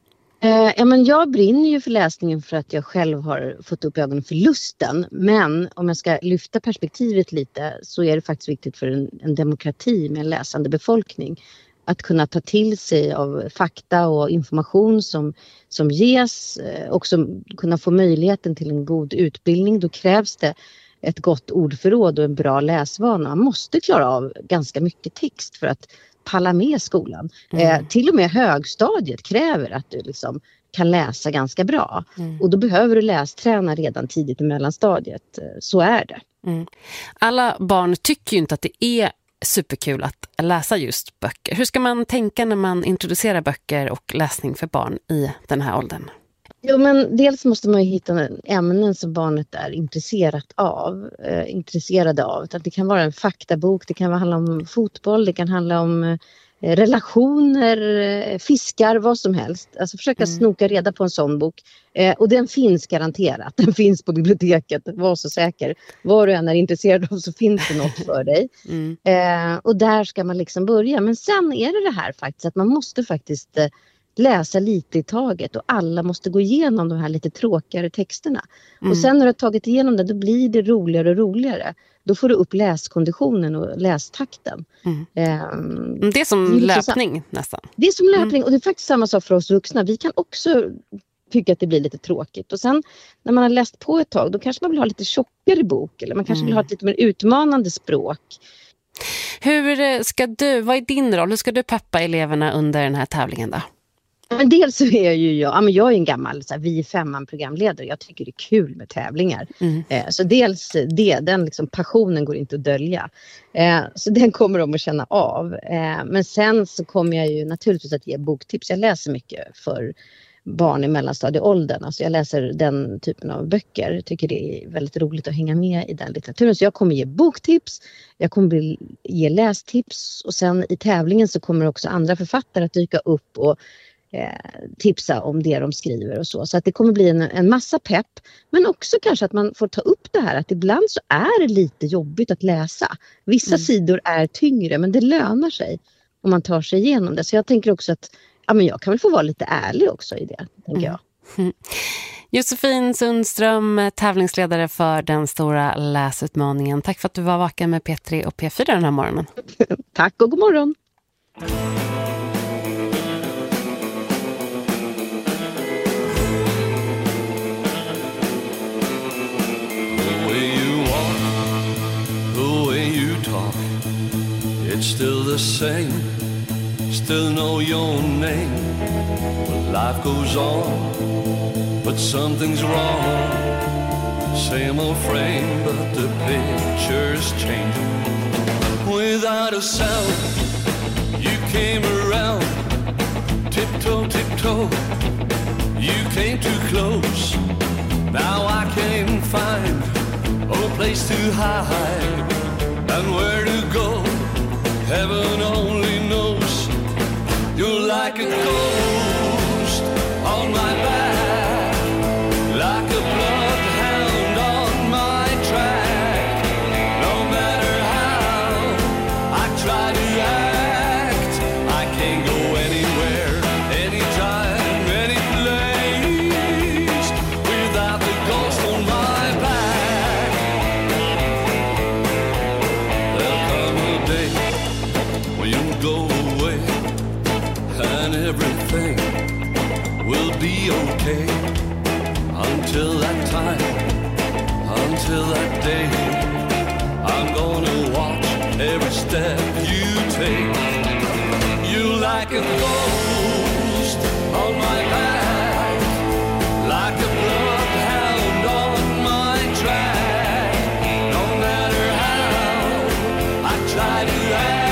Speaker 17: Eh, ja, men jag brinner ju för läsningen för att jag själv har fått upp ögonen för lusten. Men om jag ska lyfta perspektivet lite, så är det faktiskt viktigt för en, en demokrati med en läsande befolkning att kunna ta till sig av fakta och information som, som ges. Eh, också kunna få möjligheten till en god utbildning. Då krävs det ett gott ordförråd och en bra läsvana. Man måste klara av ganska mycket text för att palla med skolan. Mm. Eh, till och med högstadiet kräver att du liksom kan läsa ganska bra. Mm. Och då behöver du lästräna redan tidigt i mellanstadiet. Eh, så är det.
Speaker 2: Mm. Alla barn tycker ju inte att det är superkul att läsa just böcker. Hur ska man tänka när man introducerar böcker och läsning för barn i den här åldern?
Speaker 17: Jo, men dels måste man ju hitta ämnen som barnet är intresserat av, eh, intresserade av. Att det kan vara en faktabok, det kan handla om fotboll, det kan handla om eh, relationer, eh, fiskar, vad som helst. Alltså försöka mm. snoka reda på en sån bok. Eh, och den finns garanterat, den finns på biblioteket, var så säker. Var du än är intresserad av så finns det något för dig. Mm. Eh, och där ska man liksom börja. Men sen är det det här faktiskt, att man måste faktiskt... Eh, läsa lite i taget, och alla måste gå igenom de här lite tråkigare texterna. Mm. Och sen när du har tagit igenom det, då blir det roligare och roligare. Då får du upp läskonditionen och lästakten. Mm.
Speaker 2: Um, det är som det är löpning så, nästan.
Speaker 17: Det är som löpning mm. och det är faktiskt samma sak för oss vuxna. Vi kan också tycka att det blir lite tråkigt. Och sen när man har läst på ett tag, då kanske man vill ha lite tjockare bok, eller man kanske mm. vill ha ett lite mer utmanande språk.
Speaker 2: Hur ska du, vad är din roll? Hur ska du peppa eleverna under den här tävlingen då?
Speaker 17: Men dels så är ju jag, ja, men jag är en gammal så här, vi är femman programledare. Jag tycker det är kul med tävlingar. Mm. Eh, så dels det, den liksom, passionen går inte att dölja. Eh, så den kommer de att känna av. Eh, men sen så kommer jag ju naturligtvis att ge boktips. Jag läser mycket för barn i mellanstadieåldern. Alltså jag läser den typen av böcker. Jag tycker det är väldigt roligt att hänga med i den litteraturen. Så jag kommer ge boktips. Jag kommer ge lästips. Och sen i tävlingen så kommer också andra författare att dyka upp och Eh, tipsa om det de skriver och så. Så att det kommer bli en, en massa pepp. Men också kanske att man får ta upp det här att ibland så är det lite jobbigt att läsa. Vissa mm. sidor är tyngre, men det lönar sig om man tar sig igenom det. Så jag tänker också att ja, men jag kan väl få vara lite ärlig också i det, tänker mm. jag.
Speaker 2: Josefin Sundström, tävlingsledare för den stora läsutmaningen. Tack för att du var vaken med P tre och P fyra den här morgonen.
Speaker 17: Tack och god morgon.
Speaker 18: It's still the same, still know your name. But life goes on, but something's wrong. Same old frame, but the picture's changing. Without a sound, you came around. Tiptoe, tiptoe, you came too close. Now I can't find a place to hide and where to go. Heaven only knows. You're like a ghost on my back, like a bloodhound on my track. No matter how I try to act, I can't go anywhere, anytime, any place without the ghost on my back. There'll come a day when you go away and everything will be okay. Until that time, until that day, I'm gonna watch every step you take. You like a ghost on my back, like a bloodhound on my track. No matter how I try to act,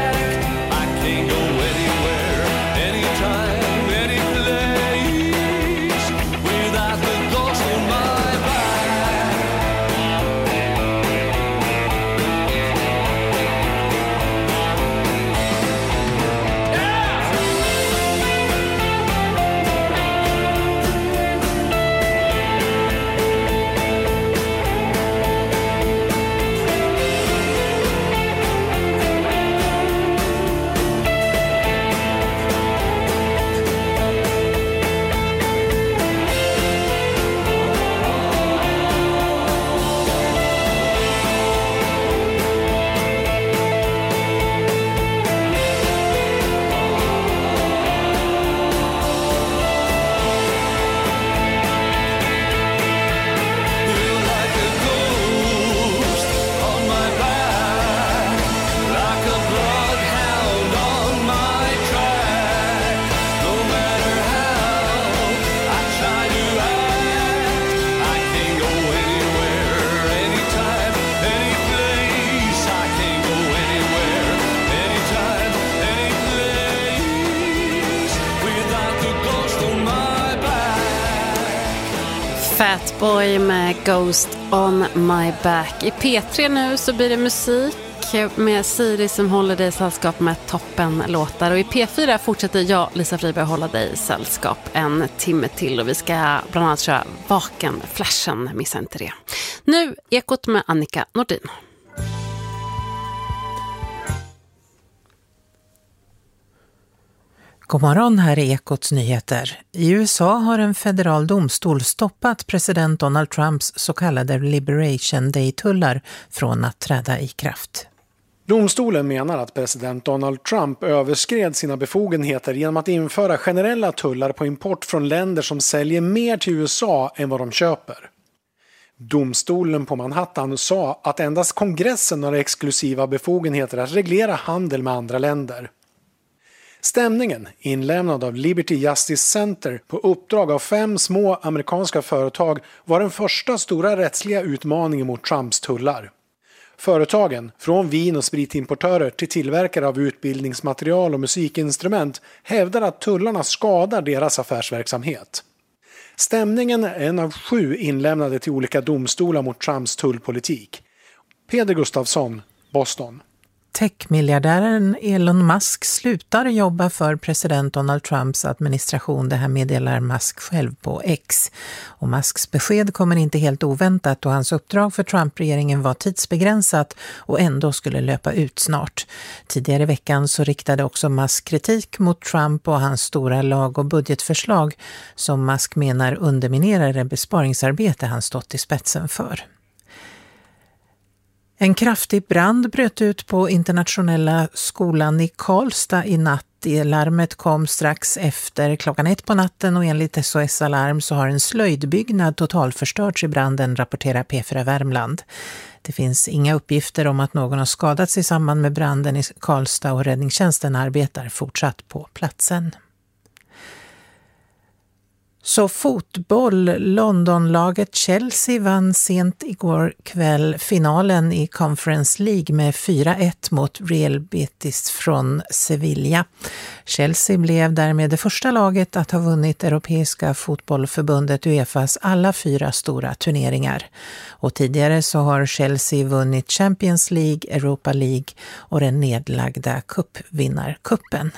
Speaker 2: Fatboy med Ghost on my back. I P tre nu så blir det musik med Siri som håller dig i sällskap med toppen låtar. Och i P fyra fortsätter jag, Lisa Friberg, hålla dig i sällskap en timme till. Och vi ska bland annat köra Vaken Flashen, missa inte det. Nu Ekot med Annika Nordin.
Speaker 19: God morgon, här är Ekots nyheter. I U S A har en federal domstol stoppat president Donald Trumps så kallade Liberation Day-tullar från att träda i kraft.
Speaker 20: Domstolen menar att president Donald Trump överskred sina befogenheter genom att införa generella tullar på import från länder som säljer mer till U S A än vad de köper. Domstolen på Manhattan sa att endast kongressen har exklusiva befogenheter att reglera handel med andra länder. Stämningen, inlämnad av Liberty Justice Center på uppdrag av fem små amerikanska företag, var den första stora rättsliga utmaningen mot Trumps tullar. Företagen, från vin- och spritimportörer till tillverkare av utbildningsmaterial och musikinstrument, hävdar att tullarna skadar deras affärsverksamhet. Stämningen är en av sju inlämnade till olika domstolar mot Trumps tullpolitik. Peder Gustafsson, Boston.
Speaker 19: Techmiljardären Elon Musk slutar jobba för president Donald Trumps administration. Det här meddelar Musk själv på X. Och Musks besked kommer inte helt oväntat och hans uppdrag för Trump-regeringen var tidsbegränsat och ändå skulle löpa ut snart. Tidigare i veckan så riktade också Musk kritik mot Trump och hans stora lag- och budgetförslag som Musk menar underminerar det besparingsarbete han stått i spetsen för. En kraftig brand bröt ut på internationella skolan i Karlstad i natt. Larmet kom strax efter klockan ett på natten och enligt S O S Alarm så har en slöjdbyggnad totalförstörts i branden, rapporterar P fyra Värmland. Det finns inga uppgifter om att någon har skadats i samband med branden i Karlstad och räddningstjänsten arbetar fortsatt på platsen. Så fotboll, Londonlaget Chelsea vann sent igår kväll finalen i Conference League med fyra ett mot Real Betis från Sevilla. Chelsea blev därmed det första laget att ha vunnit Europeiska fotbollförbundet UEFAs alla fyra stora turneringar. Och tidigare så har Chelsea vunnit Champions League, Europa League och den nedlagda cupvinnarkuppen.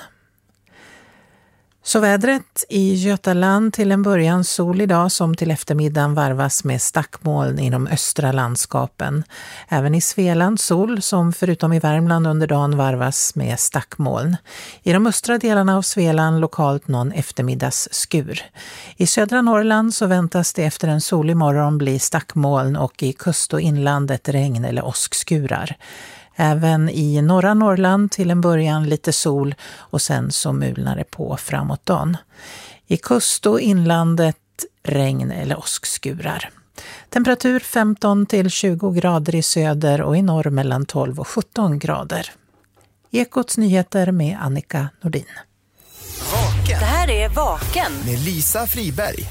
Speaker 19: Så vädret i Götaland till en början sol idag som till eftermiddagen varvas med stackmoln inom östra landskapen. Även i Svealand sol som förutom i Värmland under dagen varvas med stackmoln. I de östra delarna av Svealand lokalt någon eftermiddagsskur. I södra Norrland så väntas det efter en solig morgon bli stackmoln och i kust- och inlandet regn eller åskskurar. Även i norra Norrland till en början lite sol och sen så mulnar det på framåt dagen. I kust- och inlandet regn eller åskskurar. Temperatur femton till tjugo grader i söder och i norr mellan tolv och sjutton grader. Ekots nyheter med Annika Nordin.
Speaker 3: Vaken. Det här är Vaken
Speaker 4: med Lisa Friberg.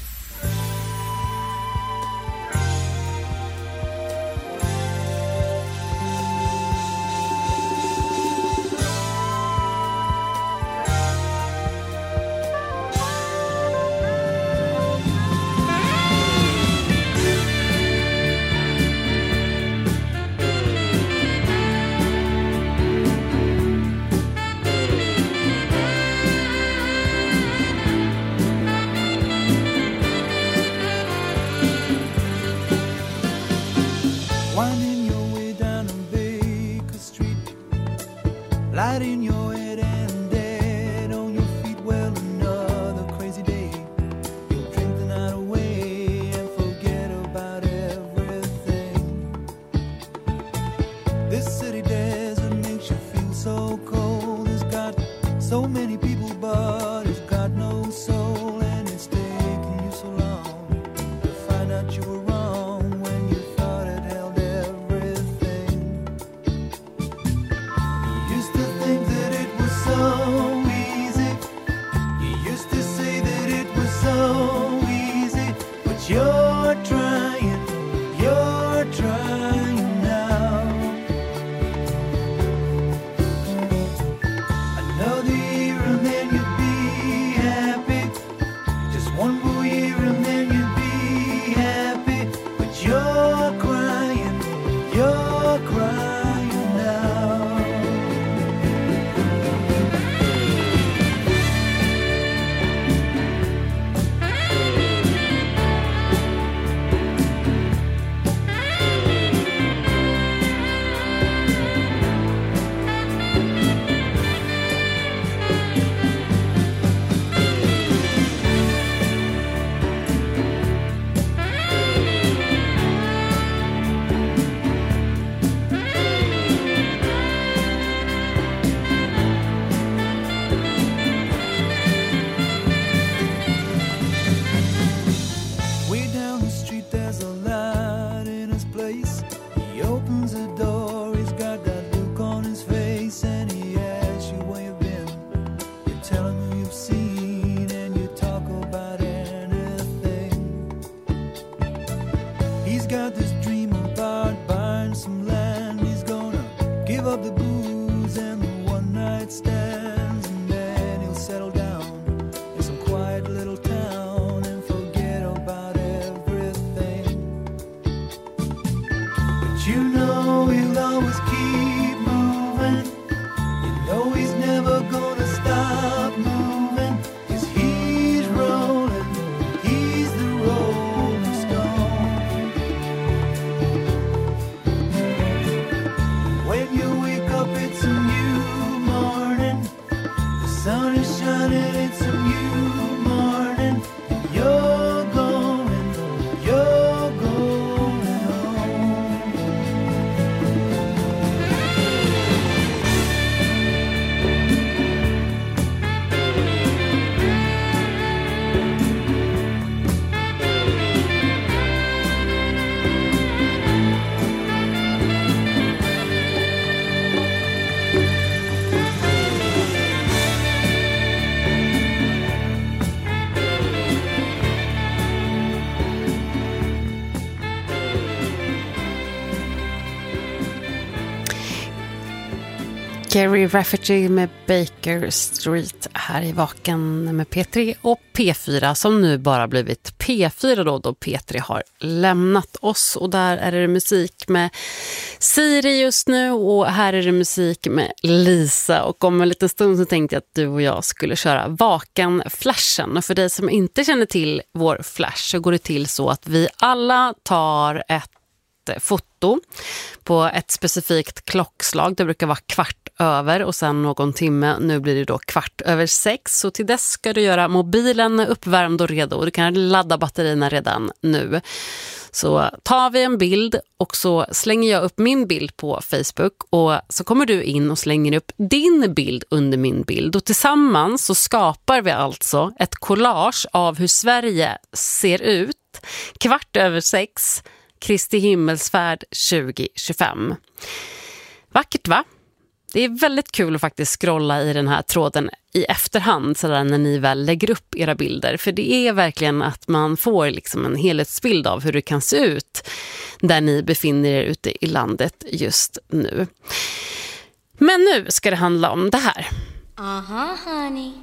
Speaker 13: Lighting your head and dead on your feet. Well, another crazy day. You'll drink the night away and forget about everything. This city desert makes you feel so cold. It's got so many people, but it's got no soul. And it's taken you so long to find out you were wrong when you thought it held everything. You used to think that it was so easy. You used to say that it was so easy. But you're trying, you're trying now. Another year and then you'd be sun is shining, it's a new morning. You're going, you're going home.
Speaker 2: Gary Rafferty med Baker Street här i Vaken med P tre och P fyra som nu bara blivit P fyra då, då P tre har lämnat oss. Och där är det musik med Siri just nu och här är det musik med Lisa. Och om en liten stund så tänkte jag att du och jag skulle köra Vaken-flashen. Och för dig som inte känner till vår flash så går det till så att vi alla tar ett foto på ett specifikt klockslag. Det brukar vara kvart över och sen någon timme. Nu blir det då kvart över sex. Så till dess ska du göra mobilen uppvärmd och redo. Du kan ladda batterierna redan nu. Så tar vi en bild och så slänger jag upp min bild på Facebook och så kommer du in och slänger upp din bild under min bild. Och tillsammans så skapar vi alltså ett collage av hur Sverige ser ut kvart över sex Kristi himmelsfärd tjugo tjugofem. Vackert va? Det är väldigt kul att faktiskt scrolla i den här tråden i efterhand så där när ni väl lägger upp era bilder. För det är verkligen att man får liksom en helhetsbild av hur det kan se ut där ni befinner er ute i landet just nu. Men nu ska det handla om det här.
Speaker 9: Aha, honey.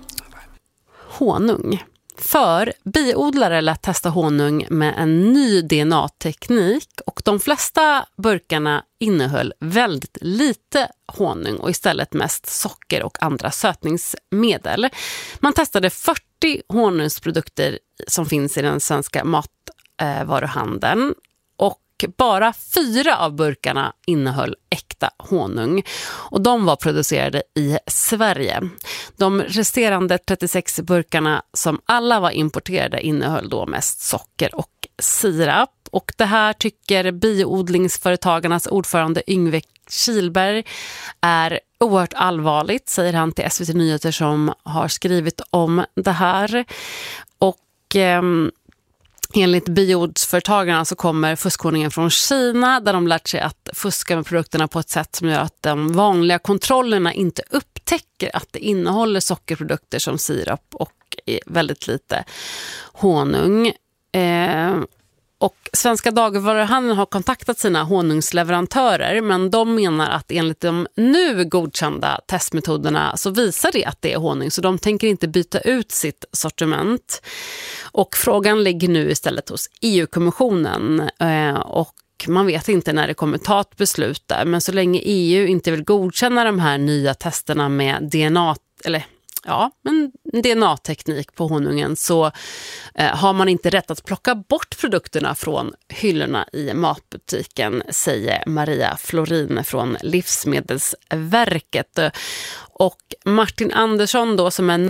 Speaker 2: Honung. För biodlare lät testa honung med en ny D N A-teknik och de flesta burkarna innehöll väldigt lite honung och istället mest socker och andra sötningsmedel. Man testade fyrtio honungsprodukter som finns i den svenska matvaruhandeln och bara fyra av burkarna innehöll äkta honung och de var producerade i Sverige. De resterande trettiosex burkarna som alla var importerade innehöll då mest socker och sirap. Och det här tycker biodlingsföretagarnas ordförande Yngve Kilberg är oerhört allvarligt, säger han till S V T Nyheter som har skrivit om det här. Och ehm, enligt biodlingsföretagarna så kommer fuskhonungen från Kina där de lärt sig att fuska med produkterna på ett sätt som gör att de vanliga kontrollerna inte upptäcker att det innehåller sockerprodukter som sirap och väldigt lite honung. Eh, och Svenska dagligvaruhandeln har kontaktat sina honungsleverantörer men de menar att enligt de nu godkända testmetoderna så visar det att det är honung så de tänker inte byta ut sitt sortiment. Och frågan ligger nu istället hos E U-kommissionen eh, och man vet inte när det kommer ta ett beslut där men så länge E U inte vill godkänna de här nya testerna med D N A eller Ja, men D N A-teknik på honungen så eh, har man inte rätt att plocka bort produkterna från hyllorna i matbutiken, säger Maria Florin från Livsmedelsverket. Och Martin Andersson då som är